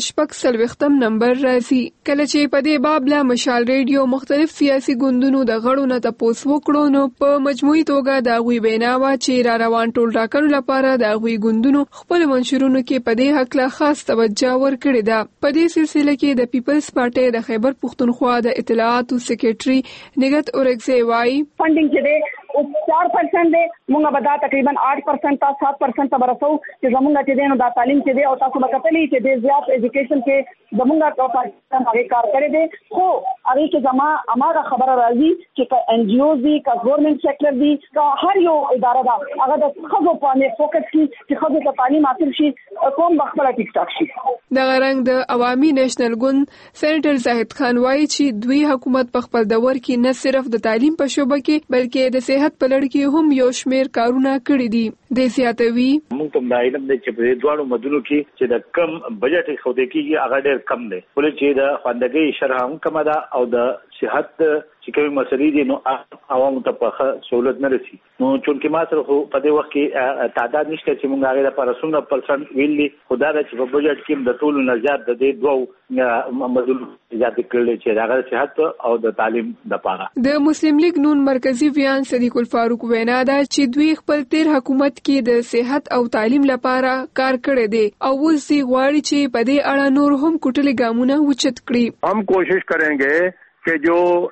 1.8 نمبر راځي. کله چې په دې باب له مشال ریډیو مختلف سیاسي ګوندونو د غړو نه تاسو وکړو نو په مجموعي توګه دا غوي بیناوه چې را روان ټول ټاکنو لپاره د غوي ګوندونو خپل منشورونو کې په دې حق له خاص توجه ورکړی ده. په دې سلسله کې د پیپلز پارټي د خیبر پختونخوا د اطلاعاتو سیکریټري نګت اورګزی وایي فنډینګ چې دی او 4% دی مونږ به دا تقریبا 8% تا 7% ته برسو چې زمونږ چې دی نو دا تعلیم چې دی او تاسو به کتلی چې د زیات ایجوکیشن کې زمونږ په پاکستان هغه کار کړی دی خو هغه کې اماغه خبره راځي چې NGOs دي کا ګورنمنت سېکټر دي کا هر یو اداره دا هغه د خزو په باندې فوکس کوي چې خزو ته تعلیم حاصل شي کوم بخبره ټیک ټاک شي. د غرنګ د عوامي نېشنل ګوند سېنټر زاهد خان وایي چې دوی حکومت په خپل دور کې نه صرف د تعلیم په شوبه کې بلکې د صحت په لړ کې هم یو شمېر کارونه کړی دي. د زیاتوي موږ ته د علم د چې په دواړو مدونو کې چې د کم بجټ خو د کېږي هغه ډېر کم دی ولې چې د خواندګۍ شرح هم کم ده او د صحت چې کومې مسلې دي نو عوامو ته په سہولت نه رسي. نو چونکې ما سره خو په دې وخت کې تعداد نشته چې موږ هغه لپاره 100% ویلي خدا د چې په بجټ کې د ټولو نه زیات د دې دوه مدونو زیات کړل چې هغه صحت او د تعلیم لپاره. د مسلم لیگ نون مرکزی ویان صدیق الفاروق وینا ده چې دوی خپل تیر حکومت کې د صحت او تعلیم لپاره کار کړی دی او اوس دی غواړي چې په دې اړه نور هم کوټلې ګامونه وچت کړي. हम कोशिश करेंगे कि जो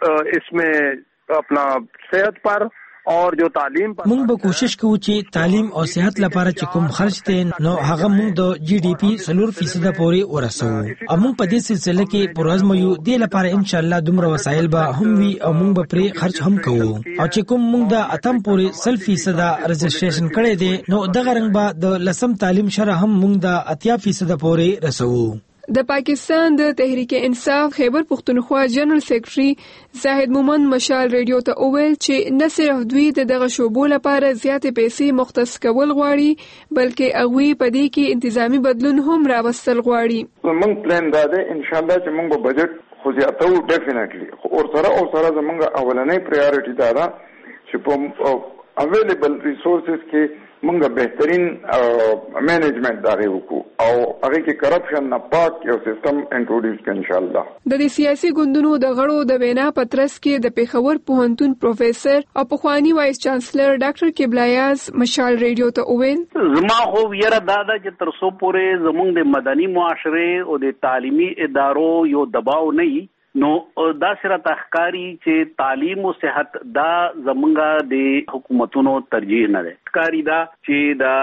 इसमें अपना सेहत पर और जो تعلیم پر موږ به کوشش کوو چې تعلیم او صحت لپاره چې کوم خرج دی نو هغه موږ د GDP 4% پورې ورسوو. موږ په دې سلسله کې پرازمو یو د لپاره ان شاء الله دومره وسایل به هم وي او موږ به پرې خرج هم کوو او چې کوم موږ د اتم پورې 100% رجسټریشن کړی دی نو دغه رنګ به د لسم تعلیم شرح هم موږ د 80% پورې رسوو. د پاکستان د تحریک انصاف خیبر پختونخوا جنرال سیکریټري زاهد مومند مشال ریډیو ته وویل چې نه صرف دوی دغه شوبو لپاره زیاتې پیسې مختص کول غواړي بلکې هغوی په دې کې انتظامی بدلون هم راوستل غواړي. موږ پلان دا ده ان شاء الله چې موږ بجټ خو زیاتو ډیفینټلی خو سره زموږ اولنۍ پرایورټي دا ده چې په اویلیبل ریسورسز کې موږ بهترین مینجمنت دغه وکړو او هغه کې کرپشن نه پاک یو سیستم انټروډیوس کړو ان شاء الله. د سیاسي ګوندونو د غړو د وینا پترس کې د پیښور پوهنتون پروفیسور او پخوانی وایس چانسلر ډاکټر قبلیاز مشال ریډیو ته وویل زما خو یره دا ده چې تر څو پورې زموږ د مدني معاشره او د تعلیمي ادارو یو دباو نه نو دا سره تخکاری چې تعلیم او صحت دا زمونږه د حکومتونو ترجیح نه ده. ښکاری دا چې دا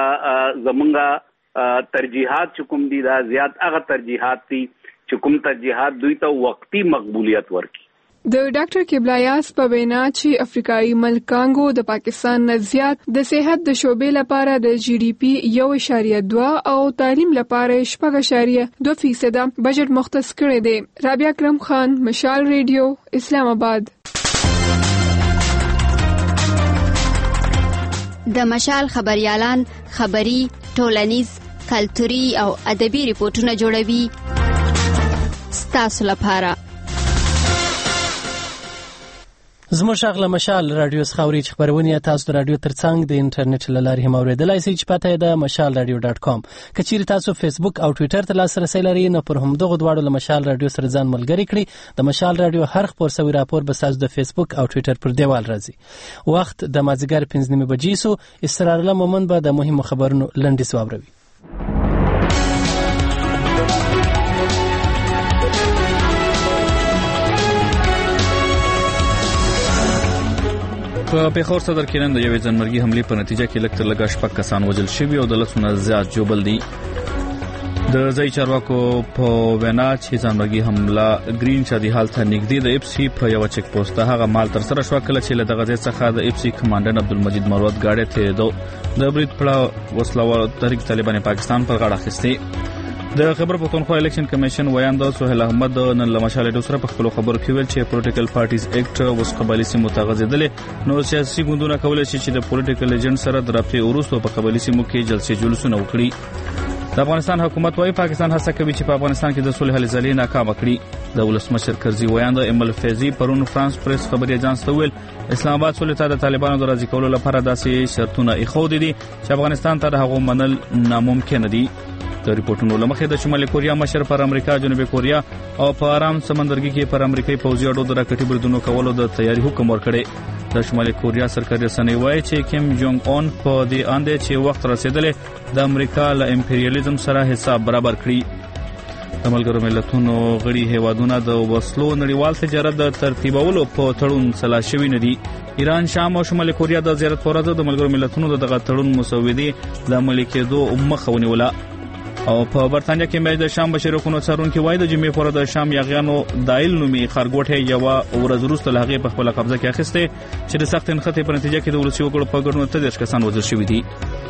زمونږه ترجیحات چې کوم دي دا زیات هغه ترجیحات دي چې کوم ترجیحات دوی ته وقتی مقبولیت ورکړي. د ډاکټر کبلایاس په وینا چې افریقایي ملک کانګو د پاکستان نه زیات د صحت د شعبې لپاره د جی ډي پی 1.2 او تعلیم لپاره 6.2% بجټ مختص کړی دی. رابعه اکرم خان، مشال ریډیو، اسلام آباد. د مشال خبريالان خبري، ټولنیز، کلتوري او ادبي ریپورتونه جوړوي ستاسو لپاره. زموږ شغله مشال رادیو خاوري خبرونه تاسو د رادیو ترڅنګ د انټرنیټ لارې هم اوریدلای شئ چې پته ده mashalradio.com. کچېر تاسو فیسبوک او ټوئیټر ته لاسرسي لرئ نو پر هم دغه دواړو له مشال رادیو سره ځان ملګری کړئ. د مشال رادیو هر خبر سوي راپور به تاسو د فیسبوک او ټوئیټر پر دیوال راځي. وخت د مازیګر 5:30 بجې سو. اسرار الله مومن به د مهمو خبرونو لنډیز واوروي. په پیښور صدر کې نن د یوې ځانمرګي حملې په نتیجه کې لږ تر لږه 6 کسان وژل شوي او د لسونه زیات ژوبل دي. د ځای چارواکو په وینا چې ځانمرګي حمله گرین شادي حال ته نږدې د اف سی په یو چک پوسټ هغه مال تر سره شو کله چې له دغه ځای څخه د اف سی کمانډنټ عبدالمجید مروت گاډي ته د برید پړه وسلوال تحریک طالبان پاکستان پر غاړه اخیستي. د خبر پښتونخوا الیکشن کمیشن ویاند سہیل احمد نن لمشال ډو سره په خپل خبرو کې ویل چې پولیټیکل پارټیز ایکټ اوس قبایلی سیمو ته غځېدلې نو سیاسي ګوندونه کولای شي چې د پولیټیکل ایجنټ سره د رابطې وروسته په قبایلی سیمو کې جلسې جلوسونه وکړي. د افغانستان حکومت وايي پاکستان هڅه کوي چې په افغانستان کې د صلح هلې ځلې ناکام کړي. د ولسمشر کرزي ویاند امل فیضی پرون فرانس پریس خبري اژانس ته ویل اسلام آباد صلح ته د طالبانو د راضي کولو لپاره داسې شرطونه ایښودي دي چې افغانستان ته هغه منل ناممکن دي. د ریپورتونو لمخې د شمالي کوریا مشر پر امریکا، جنوبي کوریا او په آرام سمندرګي کې پر امریکایي پوځي اډو د راکټي بریدونو کولو د تیاری حکم ورکړی. د شمالي کوریا سرکاري رسنۍ وایي چې کیم جونګ اون په دې اندې چې وخت رسیدلې د امریکا له امپریالیزم سره حساب برابر کړي. د ملګرو ملتونو غړي هیوادونه د وسلو نړیوال تجارت د ترتیبولو په تړون سلا شوي نه دي. ایران، شام او شمالي کوریا د زیارت پر ورځ د ملګرو ملتونو دغه تړون مسودې د عملي کېدو مخه ونیوله. او په برتانیا کې مېج د شام بشري حقوقو څارونکي وایي د جمعې پر د شام یاغیانو دایل نومي خارګوټه یو ورځ وروسته له هغې په خپل قبضه کې اخیسته چې د سخت انخطاف په نتیجه کې د ولسي وګړو په ګډون 13 کسان وژل شوي دي.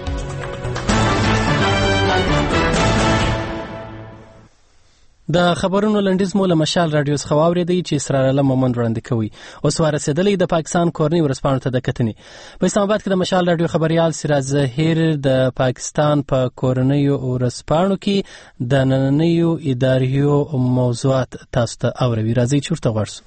د خبرونو لنډیز مو له مشال رادیو څخه واورېدی چې اسرار الله مومند وړاندې کوي. اوس ورسېدلی د پاکستان کورنۍ ورځپاڼو ته د کتنې. په اسلام آباد کې د مشال رادیو خبريال سراج ظهیر د پاکستان په پاکستان ورځپاڼو کې د نننیو اداریو موضوعات تاسو ته اوروي. راځي چورته ورسو.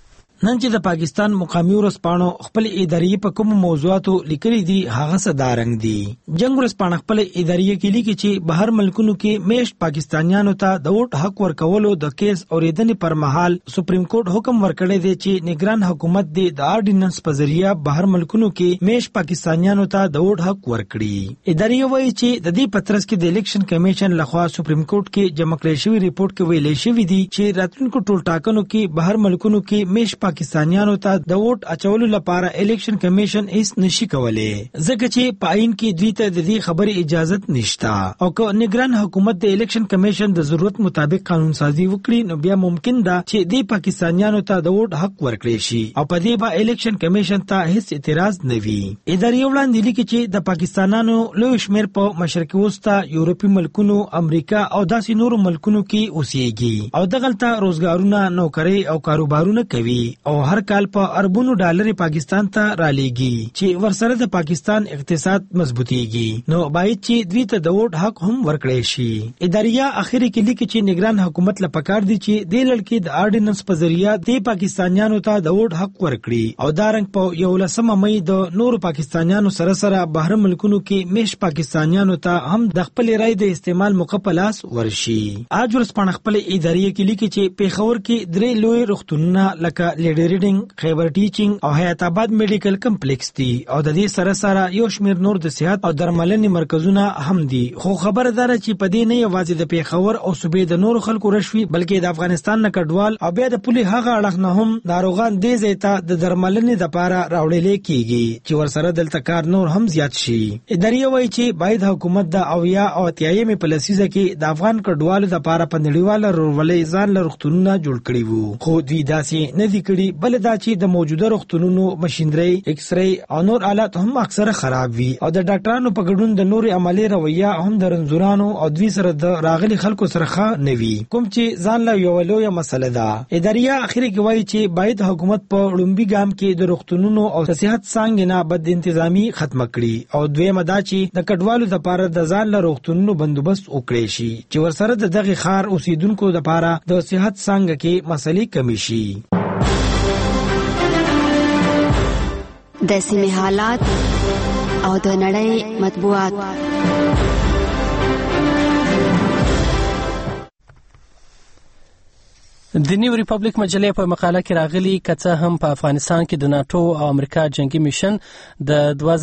نن چې د پاکستان مقامی ورځپاڼو خپل ادارې په کوم موضوعاتو لیکلي دي هغه صدارنګ دي. جنگ ورځپاڼه خپل ادارې کې لیکي چې بهر ملکونو کې میشت پاکستانیانو ته د ووټ حق ورکولو د کیس اوریدنې پر مهال سپریم کورټ حکم ورکړی دی چې نگران حکومت د آرډیننس په ذریعہ بهر ملکونو کې میشت پاکستانیانو ته د ووټ حق ورکړي. ادارې وایي چې د دې پترس کې د الیکشن کمیشن لخوا سپریم کورټ کې جمع کړی شوی ریپورت کې ویل شوی دی چې راتلونکو ټولټاکنو کې بهر ملکونو کې میشت پاکستانیانو ته د ووټ اچولو لپاره الیکشن کمیشن هیڅ نشي کولای ځکه چې پاین کې دوی ته د دې خبرې اجازه نشته او که نگران حکومت د الیکشن کمیشن د ضرورت مطابق قانون سازي وکړي نو بیا ممکن ده چې د پاکستانیانو ته د ووټ حق ورکړي شي او په دې به الیکشن کمیشن ته هیڅ اعتراض نه وي. ادارې وړاندې لیکي چې د پاکستانانو لوی شمېر په مشرقي وسطا، یورپي ملکونو، امریکا او داسې نورو ملکونو کې اوسېږي او دغلته روزګارونه، نوکري او کاروبارونه کوي او هر کال په اربونو ډالر پاکستان ته رالېږي چې ورسره د پاکستان اقتصاد مضبوطيږي نو باید چې دوی ته د ووټ حق هم ورکړي شي. اداریا اخر کې لیکي چې نگران حکومت لپاره دي چې د لړکې د آرډیننس په ذریعہ د پاکستانیانو ته د ووټ حق ورکړي او دا رنګ په 11 مې د نورو پاکستانیانو سره بهر ملکونو کې میش پاکستانیانو ته هم د خپل رائے د استعمال موقع پلاس ورشي. اج ورسپانه خپل ادارې کې لیکي چې پیښور کې درې لوی روغتونونه لکه لیډی ریډینګ، خیبر ټیچینګ او حیات آباد میډیکل کمپلیکس دي او د دې سره یو شمېر نور د صحت او درملنې مرکزونه هم دي. خو خبره ده چې په دې نه یوازې د پیښور او صوبې د نورو خلکو رشوي بلکې د افغانستان نه کډوال او بیا د پولي هغه اړخ نه هم ناروغان دې ځای ته د درملنې لپاره راوړل کیږي چې ورسره دلته کار نور هم زیات شي. ادارې وایي چې باید حکومت د اویا او اتیایم په لسیزه کې د افغان کډوالو لپاره په نړیواله رولې ځان له روغتونونه جوړ کړي وو خو دوی داسې نه دي کړي کړي، بل دا چې د موجوده روغتونونو ماشينري، ایکس رے او نور آلات هم اکثره خراب وي او د ډاکټرانو په ګډون د نوري عملي رویه هم د رنځورانو او دوی سره د راغلي خلکو سره ښه نه وي، کوم چې ځان له یو لویه مسله ده. اداريه اخر کې وایي چې باید حکومت په لومبي ګام کې د روغتونونو او صحت څنګه نه بد انتظامی ختم کړي او دویمه دا چې د کډوالو لپاره د ځان له روغتونونو بندوبست وکړي شي چې ورسره د دغه ښار اوسیدونکو لپاره د صحت څنګه کې مسلې کمی شي. د سیمې حالات او د نړۍ مطبوعات. د نیو ریپبلیک مجلې په مقاله کې راغلي کڅه هم په افغانستان کې د ناتو او امریکا جنگي میشن د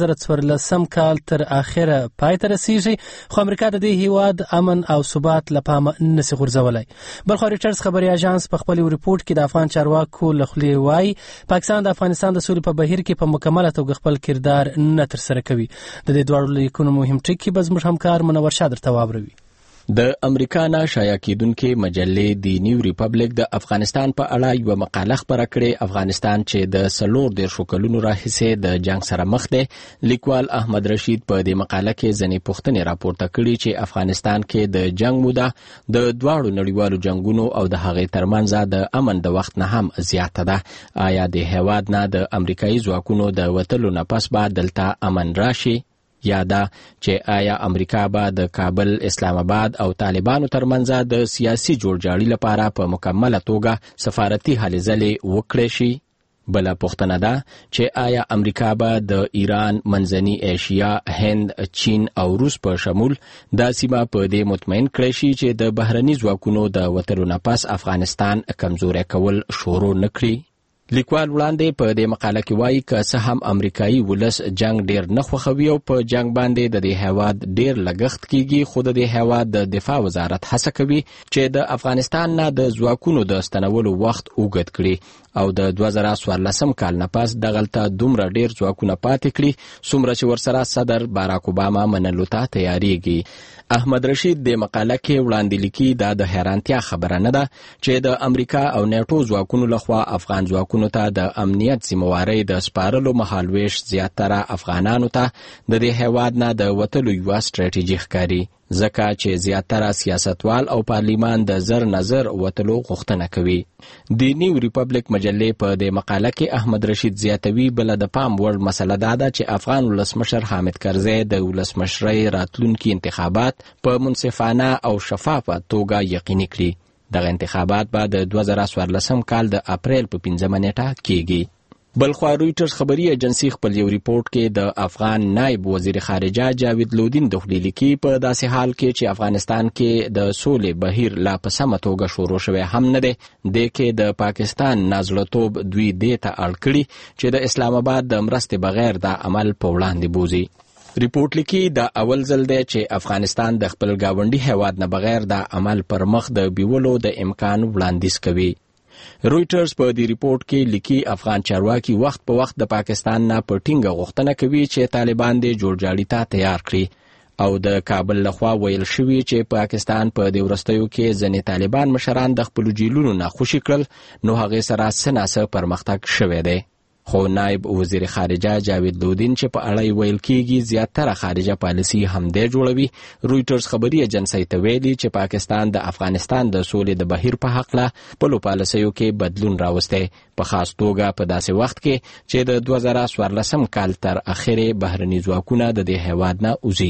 2014 کال تر اخره پای ته رسیږي، خو امریکا د دې هیواد امن او ثبات لپاره نسي غورځولای. بلخو ریټرز خبري اژانس په خپل ریپورت کې د افغان چارواکو لخوا وایي پاکستان د افغانستان د سولې په بهیر کې په مکمله توګه خپل کردار نه تر سره کوي. د دې دوړو لیکونو مهم ټکی به زموږ همکار منور شادر توابروي. د امریکا نه شایع کیدونکو مجلې د نیو ریپبلیک د افغانستان په اړه یو مقاله خبره کړې. افغانستان چې د 14 کلونو راهیسې د جنگ سره مخ دی، لیکوال احمد رشید په دې مقاله کې ځینې پوښتنې راپورته کړي چې افغانستان کې د جنگ موده د دواړو نړیوالو جنگونو او د هغې ترمنځ د امن د وخت نه هم زیاته ده. آیا د هیواد نه د امریکایي ځواکونو د وتلو نه پس به دلته امن راشي؟ یا دا چې آیا امریکا به د کابل، اسلام آباد او طالبانو ترمنځ د سیاسي جوړجاړي لپاره په مکمله توګه سفارتي هلې ځلې وکړي شي؟ بله پوښتنه ده چې آیا امریکا به د ایران، منځني ایشیا، هند، چین او روس په شمول دا سیمه په دې مطمئن کړي شي چې د بهرني ځواکونو د وتلو نه پس افغانستان کمزوری کول شروع نه کړي. لیکوال وړاندې په دې مقاله کې وایي که څه هم امریکایي ولس جنگ ډیر نه خوښوي او په جنگ باندې د دې هیواد ډیر لګښت کیږي، خو د دې هیواد د دفاع وزارت هڅه کوي چې د افغانستان نه د ځواکونو د ستنولو وخت اوږد کړي او د 2014 کال نه پس دغلته دومره ډیر ځواکونه پاتې کړي څومره چې ورسره صدر باراک اوباما منلو ته تیاریږي. احمد رشید د مقاله کې وړاندې لیکي دا د حیرانتیا خبره نه ده چې د امریکا او نیټو ځواکونو لخوا افغان ځواکونو ته د امنیت ذمہواری د سپارلو مهالويش زیاتره افغانانو ته د دې هیواد نه د وتلو یو ستراتیژي ښکاري، ځکه چې زیاتره سیاستوال او پارلیمان د زر نظر وتلو غوښتنه کوي. د نیو ریپبلیک مجلې په دې مقاله کې احمد رشید زیاتوي بل د پام وړ مسله ده چې افغان ولسمشر حامد کرزی د ولسمشرۍ راتلونکي انتخابات په منصفانه او شفافه توګه یقیني کړي. دغه انتخابات به د 2014 کال د اپریل په 15 نیټه کېږي. بلخوا رویټرز خبري ایجنسی خپل یو ریپورت کې د افغان نائب وزیر خارجه جاوید لودین دخلی لیکي په داسې حال کې چې افغانستان کې د سولې بهیر لا په سمه توګه شروع شوی هم نه دی، د کې د پاکستان نازلتوب دوی دې ته اړ کړي چې د اسلام آباد د مرستې بغیر دا عمل په وړاندې بوزي. ریپورت لیکي دا اول ځل دی چې افغانستان د خپل گاونډي هیواد نه بغیر دا عمل پر مخ د بیولو د امکان وړاندیز کوي. رویټرز په دې ریپورت کې لیکي افغان چارواکي وخت په وخت د پاکستان نه په ټینګه غوښتنه کوي چې طالبان د جوړجاړي ته تیار کړي او د کابل لخوا ویل شوی چې پاکستان په دې وروستیو کې ځینې طالبان مشران د خپل جیلونو نه خوشي کړل نو هغه سره سناسه پرمختګ شوی دی. خو نائب وزیر خارجه جاوید لودین چې په اړه ویل کېږي زیاتره خارجه پالیسي هم دی جوړوي. رویټرز خبري ایجنسی ته ویلي چې پاکستان د افغانستان د سولې د بهیر په حق له خپلو پالیسیو کې بدلون راوستی، په خاص توګه په داسې وخت کې چې د 2014 کال تر اخره بهرني ځواکونه د دې هیواد نه وځي.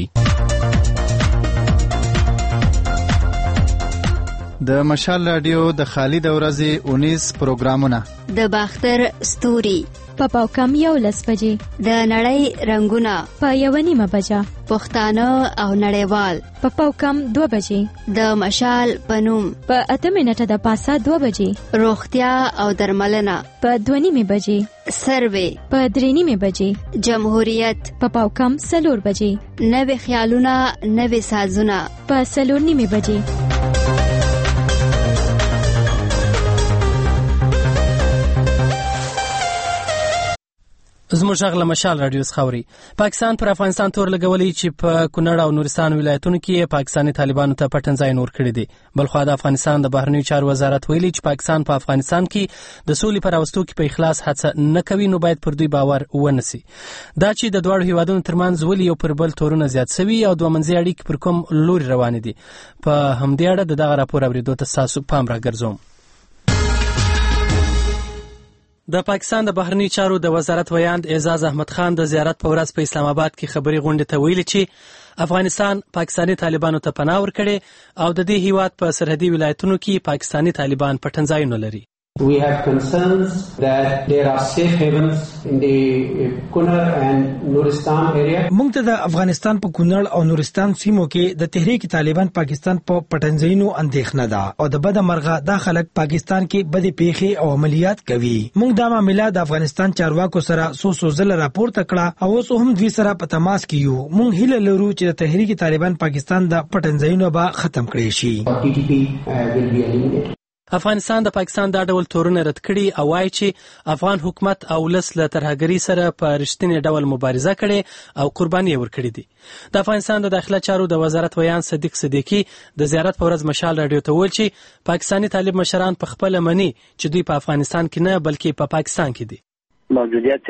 د مشال رادیو د خالد ورځې 19 پروګرامونه د باختر ستوري په پاوکم 11 بجې، د نړۍ رنگونه په 1:30 بجه، پښتانه او نړیوال په پاوکم 2 بجې، د مشال پنوم په 8 منټه د پاسه 2 بجې، روغتیا او درملنه په 2:30 بجې، سروې په 3:30 بجې، جمهوریت په پاوکم 4 بجې، نوې خیالونه نوې سازونه په 4:30 بجې. زموږ غږ له مشال رادیو څخه اوري. پاکستان پر افغانستان تور لګولي چې په کونړ او نورستان ولایتونو کې پاکستاني طالبانو ته پټنځای نور کړی دي. بلخو د افغانستان د بهرنیو چارو وزارت ویلي چې پاکستان په افغانستان کې د سولې پر راوستو کې په اخلاص هڅه نه کوي، نو باید پر دوی باور ونسي. دا چې د دواړو هیوادونو ترمنځ ولې یو پر بل تورونه زیات شوي او دوه منځي اړیکې پر کوم لوري روانې دي، په همدې اړه دغه راپور اورېدو ته تاسو پام راګرځوم. د پاکستان د بهرنی چارو د وزارت ویاند اعزاز احمد خان د زیارت په ورځ په اسلام آباد کې خبري غونډه ته ویلي چې افغانستان پاکستاني طالبانو ته پناه ورکړي او د دې هیواد په سرحدي ولایتونو کې پاکستاني طالبان پټنځایونه لري. We have concerns that there are safe havens in the Kunar and Nuristan area. موږ ته د افغانستان په کونړ او نورستان سیمو کې د تحریک طالبان پاکستان په پټنځایونو اندېښنه ده او د بده مرغه دا خلک پاکستان کې بدې پیښې او عملیات کوي. موږ دا معاملې د افغانستان چارواکو سره څو ځله راپورته کړه او اوس هم دوی سره په تماس کې یو. موږ هیله لرو چې د تحریک طالبان پاکستان د پټنځایونو به ختم کړي شي. will be eliminated. افغانستان د پاکستان دا ډول تورونه رد کړي او وایي چې افغان حکومت او ولس له ترهګرۍ سره په رښتینی ډول مبارزه کړې او قرباني ورکړي دي. د افغانستان د داخله چارو د وزارت ویان صدیق صدیقي د زیارت په ورځ مشال رادیو ته ویل چې پاکستاني طالب مشران په خپل مني چې دوی په افغانستان کې نه بلکې په پاکستان کې دي. موجودیت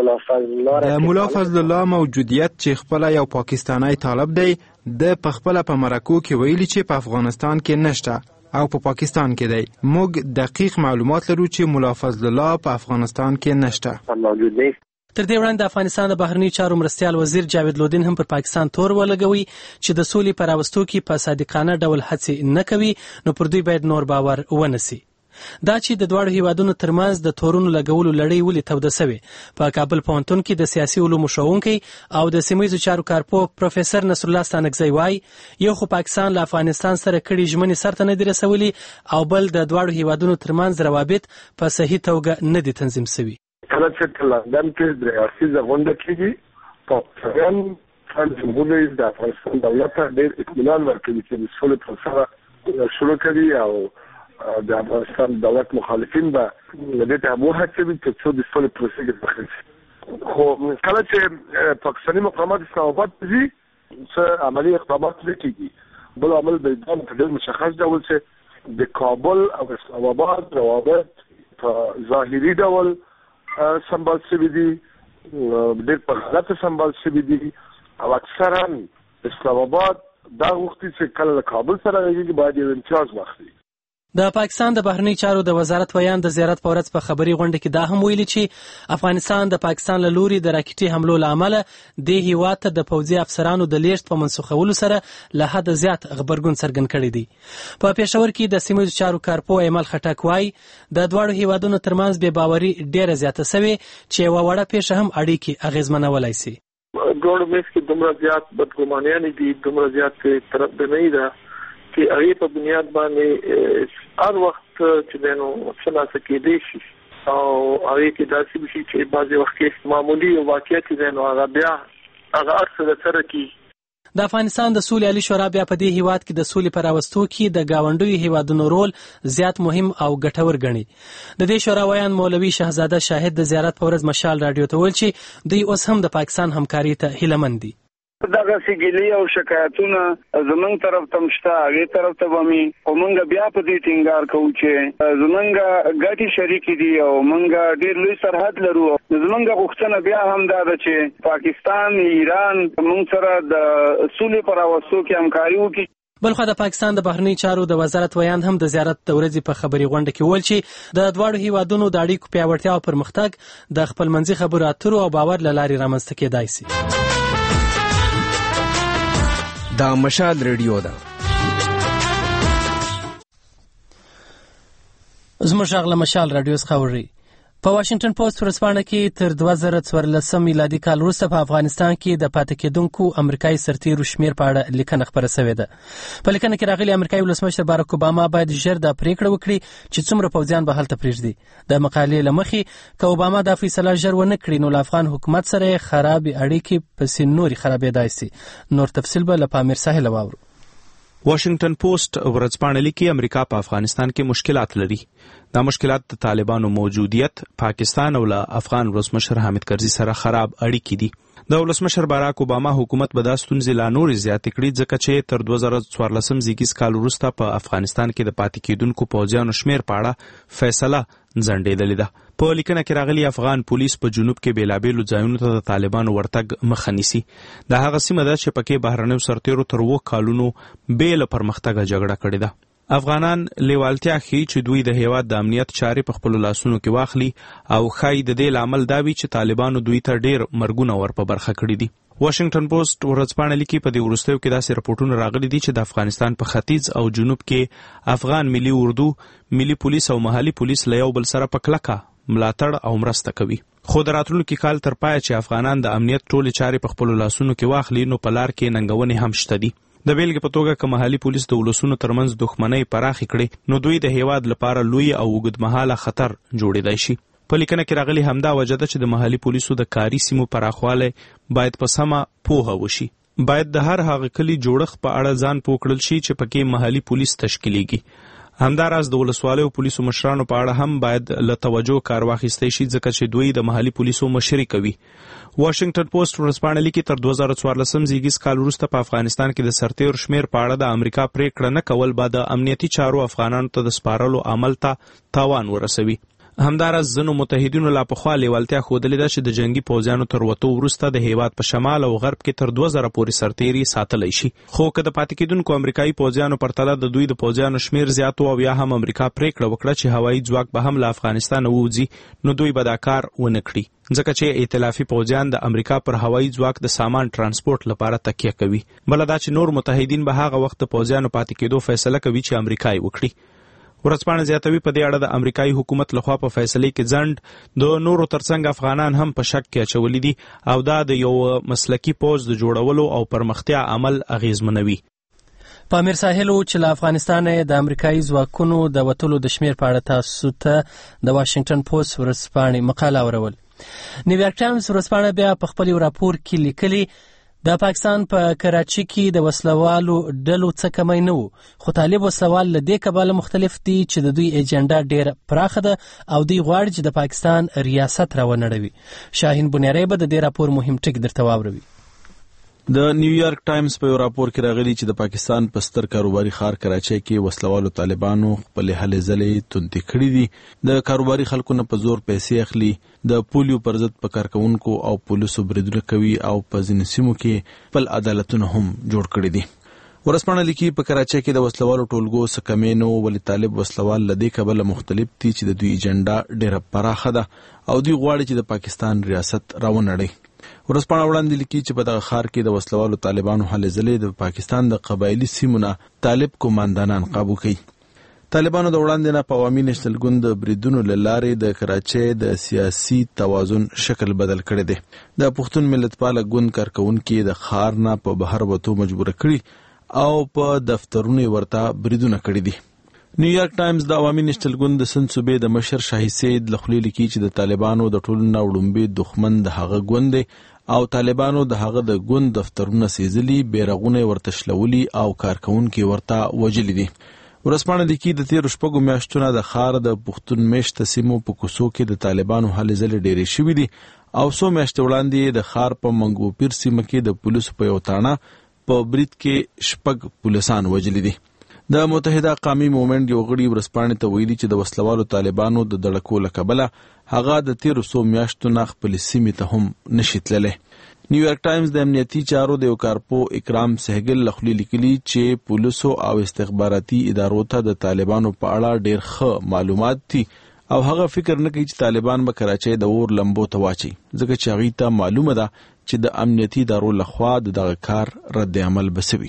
مولا فضل الله موجودیت چې خپل یو پاکستانی طالب دی د په خپل په مرکو کې ویلي چې په افغانستان کې نشته او په پاکستان کې دی. موږ دقیق معلومات لرو چې مولا فضل الله په افغانستان کې نشته موجود دی. تر دې وړاندې د افغانستان د بهرنی چارو مرستیال وزیر جاوید لودین هم پر پاکستان تور ولګوي چې د سولې پر راوستو کې په صادقانه ډول هڅې نه کوي، نو پر دوی باید نور باور ونسي. دا چې د دواړو هیوادونو ترمنځ د تورونو لګولو لړۍ ولې توده سوې، په کابل پوهنتون کې د سیاسي علومو ښوونکی او د سیمهییزو چارو کارپوه پروفیسور نصر الله ستانکزی وایي یو خو پاکستان له افغانستان سره کړي ژمنې سرته نه دي رسولي او بل د دواړو هیوادونو ترمنځ روابط په صحیح توګه نه دي تنظیم سوي. کله چې لندن کې د ریاستي غونډه کېږي پاکستان رئیس جمهور د افغانستان دولت ته ډېر اطمینان ورکوي چې د سولې پروسه شروع کړي او د افغانستان دولت مخالفین به دې ته وهڅوي چې څو د سولې پروسې کې داخل شي. خو کله چې پاکستاني مقامات اسلام آباد ته ځي څه عملي اقدامات نه کېږي. بل عمل به دا په ډېر مشخص ډول چې د کابل او اسلام آباد روابط په ظاهري ډول سمبال شوي دي، ډېر په غلطه سمبال شوي دي او اکثرا اسلام آباد دا غوښتي چې کله له کابل سره اړیکې باید یو امتیاز واخلي. د پاکستان د بهرنی چارو د وزارت ویان د زیارت په ورځ په خبري غونډه کې دا هم ویلي چې افغانستان د پاکستان له لوري د راکټي حملو له امله د هیواد ته د پوځي افسرانو د لیږد په منسوخولو سره له حد زیات غبرګون څرګند کړی دی. په پېښور کې د سیمهییزو چارو کارپوه ایمل خټک وایي د دواړو هیوادونو ترمنځ بې باوري ډېره زیاته سوې چې یوه وړه پیښه هم اړیکې اغېزمنولی سي. دواړو منځ کې دومره زیات بدګمانیانې دي، دومره زیات طرفداري ده چې هغه په بنیاد باندې هر وخت چې دنو څنګه کېدې شي او هغه کې داسې شي چې بعضي وخت کې معمولی واقعیت دنو هغه بیا هغه اصل سره کې د افغانستان د سولې عالی شورا بیا په دې هیواد کې د سولې پر راوستو کې د گاونډیو هیوادونو رول زیات مهم او ګټور ګڼي. د دې شورا ویان مولوي شهزاده شاهد د زیارت په ورځ مشال رادیو ته ویل چې دوی اوس هم د پاکستان همکاري ته هیلهمند دي. دغه سګیلی او شکایتونه زمونږ طرف ته مشته، هغه طرف ته ومي او مونږ بیا په دې ټینګار کوو چې زمونږ ګټي شریک دي او مونږ ډېر لوی سرحد لرو. زمونږ غوښتنه بیا هم دا ده چې پاکستان ایران مونږ سره د سولې پر راوستو کې همکاري وکړي. بلخو د پاکستان د بهرنی چارو د وزارت ویان هم د زیارت د ورځې په خبري غونډه کې ویل چې د دواړو هیوادونو د اړیکو پیاوړتیا او پرمختګ د خپلمنځي خبرو اترو او باور له لارې رامنځته کېدای شي. دا مشال رادیو ده. زموږ غږ له مشال رادیو څخه اوري. په واشنگټن پوسټ ورځپاڼه کې تر 2014 میلادي کال وروسته په افغانستان کې د پاتې کېدونکو امریکایي سرتیرو شمیر په اړه لیکنه خپره شوې ده. په لیکنه کې راغلي امریکایي ولسمشر باراک اوباما باید ژر دا پریکړه وکړي چې څومره پوځیان به هلته پرېږدي. د مقالې له مخې که اوباما دا فیصله ژر ونه کړي نو له افغان حکومت سره خرابې اړیکې پسې نورې خرابېدای شي. نور تفصیل به له پامیر ساحله واورو. واشنگټن پوسټ ورځپاڼه لیکي امریکا په افغانستان کې مشکلات لري. دا مشکلات د طالبانو موجودیت، پاکستان او له افغان ولسمشر حامد کرزي سره خراب اړیکې دي. د ولسمشر باراک اوباما حکومت به دا ستونزې لا نورې زیاتې کړي، ځکه چې تر 2014 زیږیز کال وروسته په افغانستان کې د پاتې کېدونکو پوځیانو شمیر په اړه فیصله ځنډېدلې ده. په لیکنه کې راغلي افغان پولیس په جنوب کې بیلابیلو ځایونو ته د طالبانو ورتګ مخه نیسي. دا هغه سیمه ده چې پکې بهرنیو سرتیرو تر 2 کالونو بې له پرمختګه جګړه کړې ده. افغانان لیوالتیا ښیي چې دوی د هیواد د امنیت چارې په خپلو لاسونو کې واخلي او ښایي د دې لامل دا وي چې طالبانو دوی ته ډېر مرګونه ور په برخه کړي دي. واشنگټن پوسټ ورځپاڼه لیکي په دې وروستیو کې داسې راپورټونه راغلي دي چې د افغانستان په ختیځ او جنوب کې افغان ملي اردو، ملي پولیس او محلي پولیس له یو بل سره په کلکه ملاتړ او مرسته کوي. خو د راتلونکي کال تر پایه چې افغانان د امنیت ټولې چارې په خپلو لاسونو کې واخلي، نو په لار کې ننګونې هم شته دي. د بیلګې په توګه که محلي پولیس د ولسونو ترمنځ دښمنۍ پراخې کړي، نو دوی د هیواد لپاره لوی او اوږدمهاله خطر جوړېدای شي. په لیکنه کې راغلي همدا وجه ده چې د محلي پولیسو د کاري سیمو پراخوالی باید په سمه پوهه وشي. باید د هر هغه کلي جوړښت په اړه ځان پوه کړل شي چې پکې محلي پولیس تشکیلیږي. همداراز د ولسوالیو پولیسو مشرانو په اړه هم باید له توجه کار واخیستی شي، ځکه چې دوی د محلي پولیسو مشري کوي. واشنگټن پوسټ ورځپاڼه لیکي تر 2014 زیږیز کال وروسته په افغانستان کې د سرتیرو شمیر په اړه د امریکا پریکړه نه کول به د امنیتي چارو افغانانو ته د سپارلو عمل ته تاوان ورسوي. همداراز ځینو متحدینو لا پخوا لیوالتیا ښودلې ده چې د جنگي پوځیانو تر وتو وروسته د هیواد په شمال او غرب کې تر 2000 پورې سرتیري ساتلی شي. خو که د پاتې کېدونکو امریکایي پوځیانو پرتله د دوی د پوځیانو شمیر زیات او یا هم امریکا پریکړه وکړه چې هوایي ځواک به هم له افغانستان ووځي، نو دوی به دا کار ونه کړي، ځکه چې ائتلافي پوځیان د امریکا پر هوایي ځواک د سامان ترانسپورت لپاره تکیه کوي. بله دا چې نور متحدین به هغه وخت د پوځیانو پاتې کېدو فیصله کوي چې امریکا یې وکړي. ورځپاڼه زیاتوي په دې اړه د امریکایي حکومت لخوا په فیصلې کې ځنډ د نورو ترڅنګ افغانان هم په شک کې اچولي دي او دا د یو مسلکي پوځ د جوړولو او پرمختیا عمل اغیزمنوي. په امیر ساحلو چې له افغانستانه د امریکایي ځواکونو د وتلو د شمیر په اړه تاسو ته د واشنگټن پوسټ ورځپاڼې مقاله اورول. نیویارک ټایمز ورځپاڼه بیا په خپل راپور کې لیکلي د پاکستان په کراچي کې د وسلوالو ډلو څه کمی نه وو، خو طالب وسلوال له دې کبله مختلف دي چې د دوی ایجنډا ډېره پراخه ده او دوی غواړي چې د پاکستان ریاست راونړوي. شاهین بنیاری به د دې راپور مهم ټکي درته واوروي. د نیویارک ټایمز په یو راپور کې راغلي چې د پاکستان په ستر کاروباري ښار کراچۍ کې وسلوالو طالبانو خپلې هلې ځلې توندې کړي دي. د کاروباري خلکو نه په زور پیسې اخلي، د پولیو پر ضد په کارکوونکو او پولیسو بریدونه کوي او په ځینو سیمو کې خپل عدالتونه هم جوړ کړي دي. ورځپاڼه لیکي په کراچۍ کې د وسلوالو ټولګو څه کمی نه وو، ولې طالب وسلوال له دې کبله مختلف دي چې د دوی ایجنډا ډېره پراخه ده او دوی غواړي چې د پاکستان ریاست راونړوي. ورځپاڼه وړاندې لیکي چې په دغه ښار کې د وسلوالو طالبانو هلې ځلې د پاکستان د قبایلي سیمو نه طالب قوماندانان قابو کوي. طالبانو د وړاندې نه په عوامي نېشنل ګوند د بریدونو له لارې د کراچۍ د سیاسي توازن شکل بدل کړی دی. د پښتون ملتپاله ګوند کارکوونکي د ښار نه په بهر وتو مجبوره کړي او په دفترونو ورته بریدونه کړي دي. نیویارک ټایمز د عوامي نېشنل ګوند د سند صوبې د مشر شاهي سید له خولې لیکي چې د طالبانو د ټولو نه وړومبي دښمن د هغه ګوند دی او طالبانو د هغه د ګوند دفترونه سیزلي، بیرغونه ورته شلولي او کارکوونکي ورته وژلي دي. ورځپاڼه لیکي د تیرو 6 میاشتو نه د ښار د پښتون میشته سیمو په کوڅو کې د طالبانو هلې ځلې ډېرې شوي دي او څو میاشتې وړاندې د ښار په منګو پیر سیمه کې د پولیسو په یو تاڼه په برید کې 6 پولیسان وژلي دي. د متحده قومي مومنټ یو غړي ورځپاڼې ته ویلي چې د وسلوالو طالبانو د دړکو له کبله هغه د تیرو 100 میاشتو نه خپلې سیمې ته هم نشي تللی. نیویارک ټایمز د امنیتي چارو د یو کارپو اکرام سهګل له خولې لیکلي چې پولیسو او استخباراتي ادارو ته د طالبانو په اړه ډېر ښه معلومات دي او هغه فکر نه کوي چې طالبان به کراچۍ د اور لمبو ته واچي، ځکه چې هغوی ته معلومه ده چې د امنیتي ادارو لخوا د دغه کار رد عمل به سوي.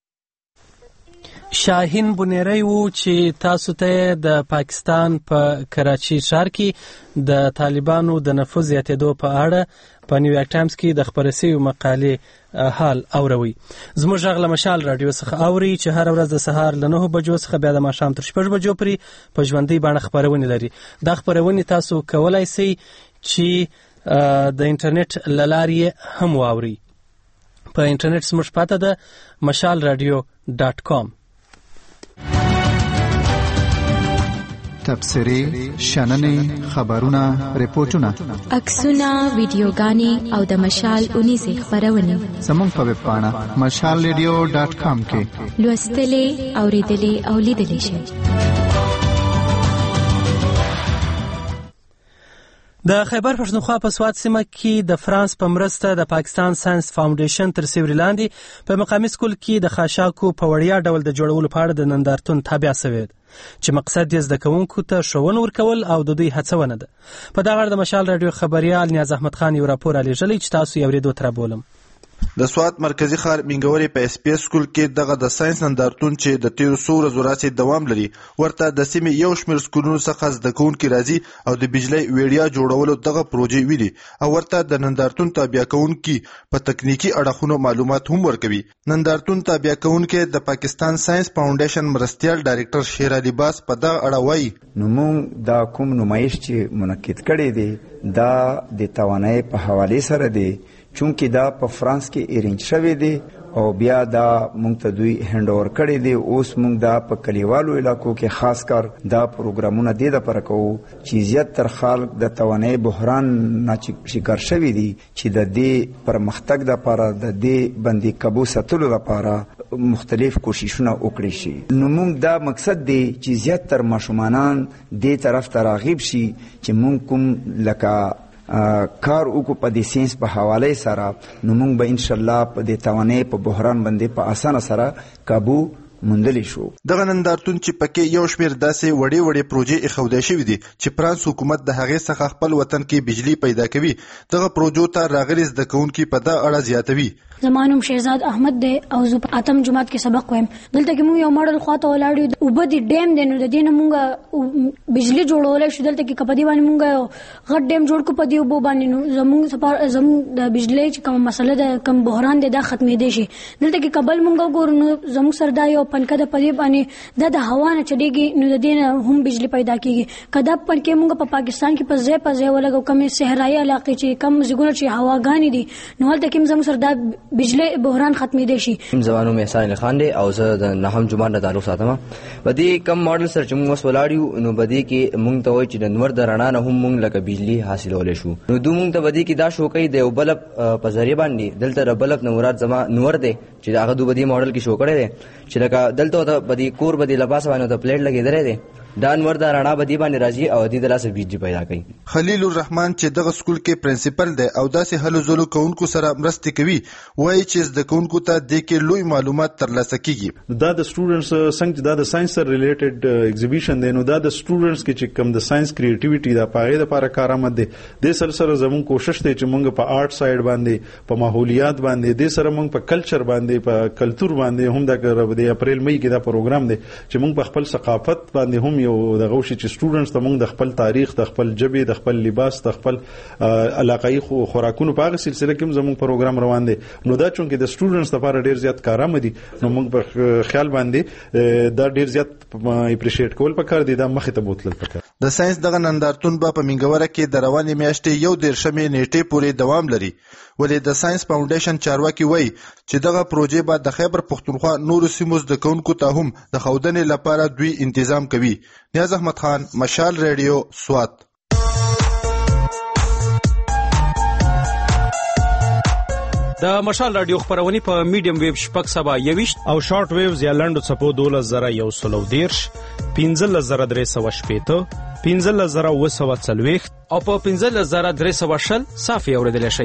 شاهین بنیری وو چې تاسو ته د پاکستان په کراچي ښار کې د طالبانو د نفوذ زیاتېدو په اړه په نیویارک ټایمز کې د خپرې شوې مقالې حال اوروي. زموږ غږ له مشال راډیو څخه اوري چې هره ورځ د سهار له 9 بجو څخه بیا د ماښام تر 6 بجو پورې په ژوندۍ بڼه خپرونې لري. دا خپرونې تاسو کولی شئ چې د انټرنیټ له لارې هم واوري. په انټرنیټ زموږ پته ده mashalradio.com. تبصرې، شننې، خبرونه، ریپورتونه، عکسونه، ویډیوګانې او د مشال اونیزې خپرونې زموږ په ویب پاڼه mashalradio.com کې لوستلې، اوریدلې او لیدلې شئ. د خیبر پښتونخوا په سوات سیمه کې د فرانس په مرسته د پاکستان ساينس فاونډیشن تر سیوري لاندې په مقامي سکول کې د خاشاکو په وړیا ډول د جوړولو په اړه د نندارتون تابع شوی چې مقصد یې زده کوونکو ته ښوونه ورکول او د دوی هڅونه ده. په دغه اړه د مشال رادیو خبريال نیاز احمد خان یو راپور الیږلی چې تاسو یې اورېدو ته رابولم. د سوات مرکزی ښار منګوري په اس پی اس سکول کې دغه د ساينس نندارتون چې د 1300 ورځو راځي دوام لري ورته د سیمې یو شمېر سکولونو څخه زده کوونکي راځي او د بجلی ویډیا جوړولو دغه پروژې ویلي او ورته د نندارتون تابع کوونکي په تکنیکی اړخونو معلومات هم ورکوي. نندارتون تابع کوونکي د پاکستان ساينس فاونډیشن مرستيال ډایریکټر شیر علي باس په دغه اړه وایي نو موږ دا کوم نمایش چې منعقد کړي دي دا د توانایي په حواله سره دی چونکه دا په فرانس کې ارینج شوی دی او بیا دا مونږ ته دوی هند اور کړی دی. اوس مونږ دا په کلیوالو علاقو کې خاص کر دا پروګرامونه د لپاره کوو چې زیات تر خلک د توانایي بحران نه شکار شوی دي چې د دې پرمختګ لپاره د دې باندې قابو ساتلو لپاره مختلف کوششونه وکړي شي. نو مونږ دا مقصد دی چې زیات تر ماشومان دې طرف ته راغب شي چې مونږ کوم لکه کار وکړو په دې ساينس په حواله سره نو موږ به ان شاء الله په دې توانایي په بحران باندې په اسانه سره قابو مندلی شو. دغه نندارتون چې پکې یو شمېر داسې وړې وړې پروژې اخودای شوې دي چې فرانس حکومت د هغې څخه خپل وطن کې بجلی پیدا کوي. دغه پروژو ته راغلي زده کوونکي په دغه اړه زیاتوي. زمانوم شهزاد احمد دی او زه په اتم جماعت کې سبق وایم. دلته کې موږ یو ماډل خواته ولاړ یو او بده ډیم دی نو د دې نه موږ بجلی جوړولای شو. دلته کې کپدی باندې موږ غټ ډیم جوړ کو پدی وبو باندې نو زموږ د بجلی چې کوم مسله ده کوم بحران دی دا ختمې دي شي. دلته کې قبل موږ ګورو نو زموږ سردا یو پنکه د پدی باندې د هوا نه چډيږي نو د دې نه هم بجلی پیدا کیږي. کدا پنکه موږ په پاکستان کې په ځای ولګو کوم صحرایي علاقې چې کم زګونه چې هواګانی دي نو هلته کې زموږ سردا بجلی بحران ختمې دي شي. زمانو مې احسان خان دی او زه د نهم جمعه د تعلق ساتم. بدی کم ماډل سره چې موږ وسولاړیو نو بدی کې موږ ته وایي چې د نور د رڼا نه هم موږ لکه بجلی حاصلولې شو. نو دوی موږ ته بدی کې دا شو کوي د بلب په ذریعہ باندې دلته بلب نه مراد زما نور دی چې هغه دوی بدی ماډل کې شو کړی دی چې لکه دلته بدی کور بدی لباس باندې ته پلیټ لګیدل دی دانور د رڼا بدی باندې راځي او د لاسه بجلی پیدا کوي. خلیل الرحمن چې دغه سکول کې پرنسپل دی او داسې هلو ځلو کوونکو سره مرسته کوي وایي چې زده کوونکو ته د کې لوی معلومات ترلاسه کیږي. دا د سټوډنټس څنګه دا د ساينس سره ریلیټډ ایگزیبیشن دی نو دا د سټوډنټس کې چې کم د ساينس کریټیویټي دا پاره لپاره کارآمد دی. د سره زموږ کوشش دی چې موږ په آرټ سایډ باندې په ماحولیات باندې د سره موږ په کلچر باندې په کلچر باندې هم د اپریل مئی کې دا پروګرام دی چې موږ په خپل ثقافت باندې هم یو دغه شي چې سټوډنټس ته موږ د خپل تاریخ د خپل ژبې د خپل لباس د خپل علاقائی خوراکونو په هغه سلسله کې زموږ پروګرام روان دی. نو دا چونکه د سټوډنټس لپاره ډیر زیات کارآمد دي نو موږ په خیال باندې دا ډیر زیات اپریشیټ کول پکار دي دا مخه ته بوتل پکار. د ساينس دغه نندارتون په منګوره کې د روانې میاشتې یو 13 نیټې پورې دوام لري. ولې د ساينس فاونډیشن چارواکي وایي چې دغه پروژې به د خیبر پښتونخوا نورو سیمو زده کوونکو ته هم د ښودنې لپاره دوی تنظیم کوي. نیاز احمد خان، مشال ریډیو، سوات. د مشال رادیو خبرونه په میډیم ویو شپږ سبا 21 او شارټ ویوز یا لنډو چپو 12110 15315 15940 او په 15320 صافي اوریدل شي.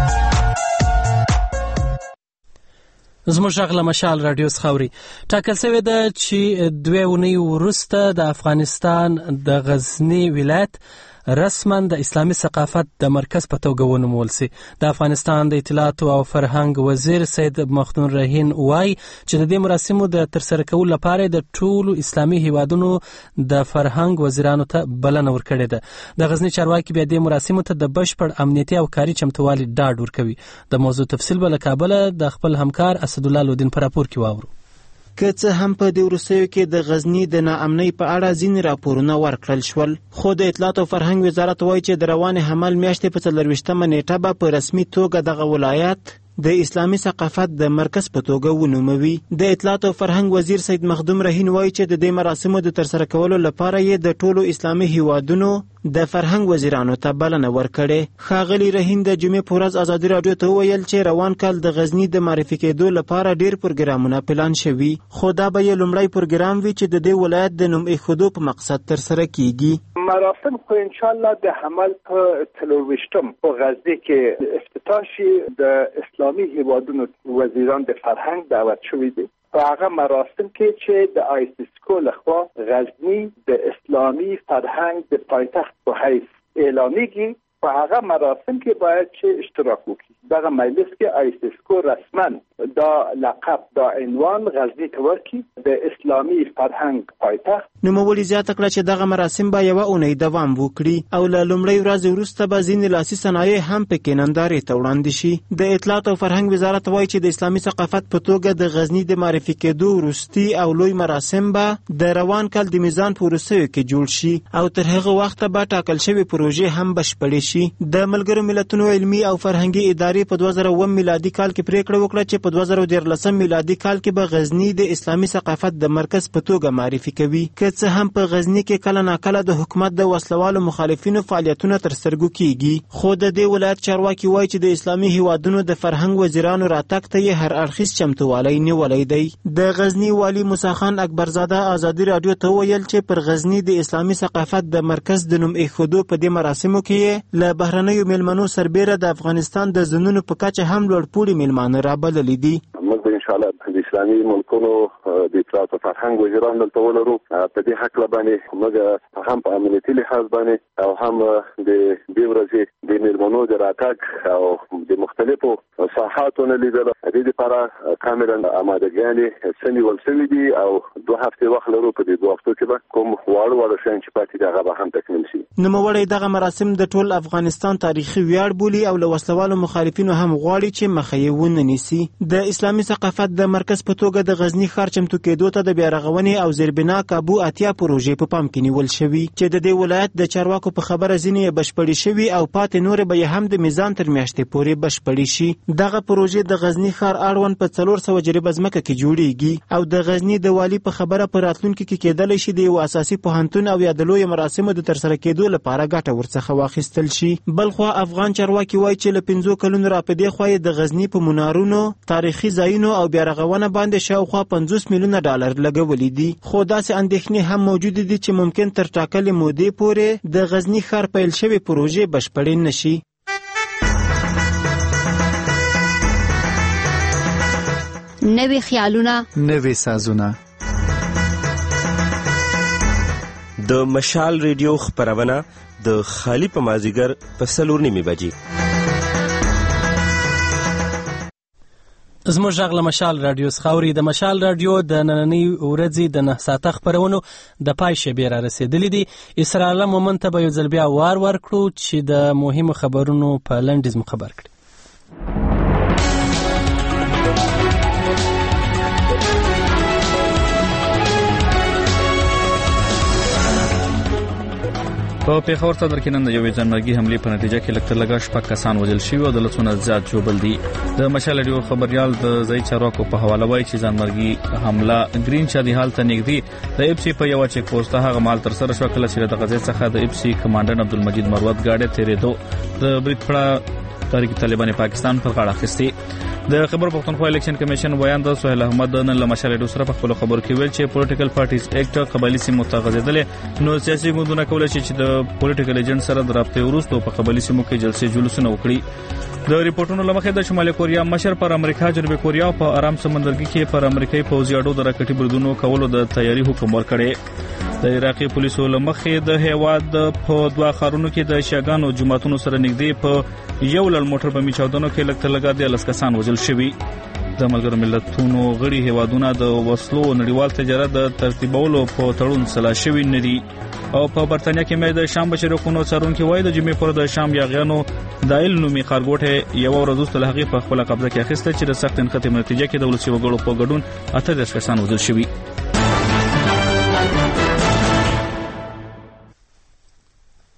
زموږ غږ له مشال رادیو څخه اوري. ټاکل شوی ده چې 2 اونۍ وروسته د افغانستان د غزنی ولایت رسما د اسلامي ثقافت د مرکز په توګه ونومول شي. د افغانستان د اطلاعات او فرهنګ وزیر سید مخدون رحین وایي چې د دې مراسمو د ترسره کولو لپاره د ټولو اسلامي هیوادونو د فرهنګ وزیرانو ته بلنه ورکړې ده. د غزنی چارواکي بیا د مراسمو ته د بشپړ امنیتي او کاري چمتووالي ډاډ ورکوي. د موضوع تفصیل به له کابل د خپل همکار اسدالله لودین پر راپور کې واورو. که څه هم په دې وروستیو کې د غزنی د ناامنۍ په اړه ځینې راپورونه ورکړل شول، خو د اطلاعات او فرهنګ وزارت وایي چې د روانې حمل میاشتې په 24مه نیټه به په رسمي توګه دغه ولایت د اسلامي ثقافت د مرکز په توګه ونوموي. د اطلاعات او فرهنګ وزیر سید مخدوم رهین وایي چې د دې مراسمو د ترسره کولو لپاره یې د ټولو اسلامي هیوادونو د فرهنګ وزیرانو ته بلنه ورکړې. ښاغلي رهین د جمعې په ورځ ازادي راډیو ته وویل چې روان کال د غزني د معرفي کېدو لپاره ډیر پروګرامونه پلان شوي، خو دا به یې لومړی پروګرام وي چې د دې ولایت د نوم ایښودو په مقصد ترسره کیږي. مراسم خو انشاءالله د حمل په 24 په غزني کې افتتاح شي. د اسلامي هیوادونو وزیران د فرهنګ دعوت شوي دي په هغه مراسم کې چې د آیسیسکو لخوا غزني د اسلامي فرهنګ د پایتخت په حیث اعلامیږي. په هغه مراسم کې باید چې اشتراک وکړي. دغه مجلس کې آیسیسکو رسما دا لقب دا عنوان غزني ته ورکړي د اسلامي فرهنګ پایتخت. نوموړي زیاته کړه چې دغه مراسم به یوه اونۍ دوام وکړي او له لومړۍ ورځې وروسته به ځینې لاسي صنایع هم پکې نندارې ته وړاندې شي. د اطلاعات او فرهنګ وزارت وایي چې د اسلامي ثقافت په توګه د غزني د معرفي کېدو وروستي او لوی مراسم به د روان کال د میزان په وروستیو کې جوړ شي او تر هغه وخته به ټاکل شوې پروژې هم بشپړې شي. د ملګرو ملتونو علمي او فرهنګي ادارې په 2009 میلادي کال کې پریکړه وکړه چې په 2013 میلادي کال کې به غزني د اسلامي ثقافت د مرکز په توګه معرفي کوي. که څه هم په غزني کې کله ناکله د حکومت د وسلوالو مخالفینو فعالیتونه تر سترګو کیږي، خو د دې ولایت چارواکي وایي چې د اسلامي هیوادونو د فرهنګ وزیرانو راتګ ته یې هر اړخیز چمتووالی نیولی دی. د غزني والي موسی خان اکبرزاده ازادي راډیو ته ویل چې پر غزني د اسلامي ثقافت د مرکز د نوم ایښودو په دې مراسمو کې له بهرنیو میلمنو سربیره د افغانستان د زنونو په کچه هم لوړپوړي میلمانه رابللي دي. موږ انشاءالله د اسلامي ملکونو د اطلاعات او فرهنګ وزیران دلته ولرو. په دې حق باندې موږ هم په امنیتي لحاظ باندې او هم د دې ورځې د میلمنو د راتګ او د مختلفو ساحاتو نه لیدل د دې لپاره کاملا آمادګیانې سنیول شوي دي او 2 هفتې وخت لرو. په دې 2 هفتو کې به کوم واړه شیان چې پاتې دي هغه به هم تکمیل شي. نوموړی دغه مراسم د ټول افغانستان تاریخي ویاړ بولي او له وسلوالو مخالفینو هم غواړي چې مخه یې ونه نیسي. د اسلامي ثقافت د مرکز په توګه د غزني ښار چمتو کېدو ته د بیارغونې او زیربنا کابو اتیا پروژې په پام کې نیول شوي چې د دې ولایت د چارواکو په خبره ځینې بشپړې شوي او پاتې نورې به هم د میزان تر میاشتې پورې بشپړې شي. دغه پروژې د غزني ښار اړوند په 400 جریبه ځمکه کې جوړیږي او د غزني د والي په خبره په راتلونکي کې کېدلی شي د یو اساسي پوهنتون او یا د لویو مراسمو د ترسره کېدو لپاره ګټه ورڅخه واخیستل شي. بلخوا افغان چارواکي وایي چې له 5 کلونو راپدې خوا د غزني په منارونو، تاریخي ځایونو او بیارغونه باندې شاوخوا $50 میلیونه لګولي دي، خو داسې اندېښنې هم موجود دي چې ممکن تر ټاکلې مودې پورې د غزني ښار پیل شوې پروژې بشپړې نشي. نوي خیالونه، نوي سازونه. د مشال ریډیو خبرونه د خالی په مازیګر په 4:30 بجې. زموږ غږ له مشال راډیو څخه اوري. د مشال راډیو د نننۍ ورځې د 9 ساعته خبرونو د پای شیبې را رسېدلې دي. اسرائیل مومن ته به یو ځل بیا وار ورکړو چې د مهمو خبرونو په لنډیز مو خبر کړي. په پیښور صدر کې نن د یوې ځانمرګي حملې په نتیجه کې لکه لږ شپږ کسان وژل شوي او د لسونه زیات ژوبل دي. د مشال راډیو خبريال د ځای چارواکو په حواله وایي چې ځانمرګي حمله گرین شادي حال ته نږدې د اف سی په یو چیک پوسټ هغه مال تر سره شو کله چې د غزې څخه د اف سی کمانډر عبدالمجید مروت گاډي تیرېدو د بریټ پړه تحریک طالبان پاکستان پر غاړه اخیستي. د خبر پښتونخوا الیکشن کمیشن ویان د سہیل احمد نن له مشال راډیو سره په خپل خبرو کې ویل چې پولیټیکل پارټیز ایکټ قبایلی سیمو ته غځېدل نو سیاسي ګوندونه کولای شي چې د پولیټیکل ایجنټ سره د رابطې وروسته په قبایلی سیمو کې جلسې جلوسونه وکړي. د ریپورتونو لمخې د شمالي کوریا مشر پر امریکا، جنوبي کوریا او په آرام سمندرګي کې پر امریکایي پوځي اډو د راکټي بریدونو کولو د تیاری حکم ورکړی. د عراقي پولیسو لمخې د هیواد په 2 ښارونو کې د شیعاګانو جماعتونو سره نږدې په یو لړ موټر بمي چاودنو کې لږ لږه د 10 کسان وژل شوي. د ملګرو ملتونو غړي هیوادونه د وسلو نړیوال تجارت د ترتیبولو په تړون سلا شوي نه دي. او په برتانیا کې مې د شام بشري حقوقو څارونکو وایي د جمعې پر د شام یاغیانو دایل نومي خارګوټه یو ورځ وروسته له هغې په خپل قبضه کې اخیسته چې د سخت انقطاع نتیجه کې د ولسي وګړو په ګډون 18 کسان وژل شوي.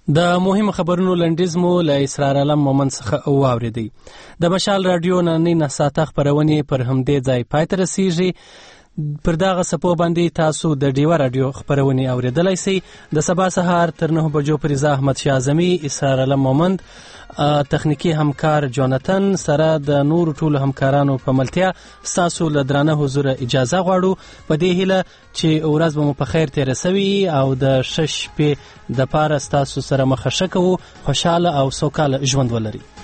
د مهم خبرونو لنډیز مو له اسرار علم مومن څخه واوریدي. د مشال رادیو نننۍ 9 ساعته خبرونه پر همدې ځای پای ته رسیږي. پر دغه سپو باندې تاسو د ډیوا رادیو خبرونه اوریدلای شئ. د سبا سهار تر 9 بجو پورې زه احمد شاه اعظمي، اسرار علم مومند، تخنیکی همکار جوناتن سره د نور ټولو همکارانو په ملتیا تاسو له درانه حضور اجازه غواړو. په دې هیله چې ورځ به مو په خیر تیر سوي او د شش په د پاره تاسو سره مخه شکو خوشاله او سوکاله ژوند ولري.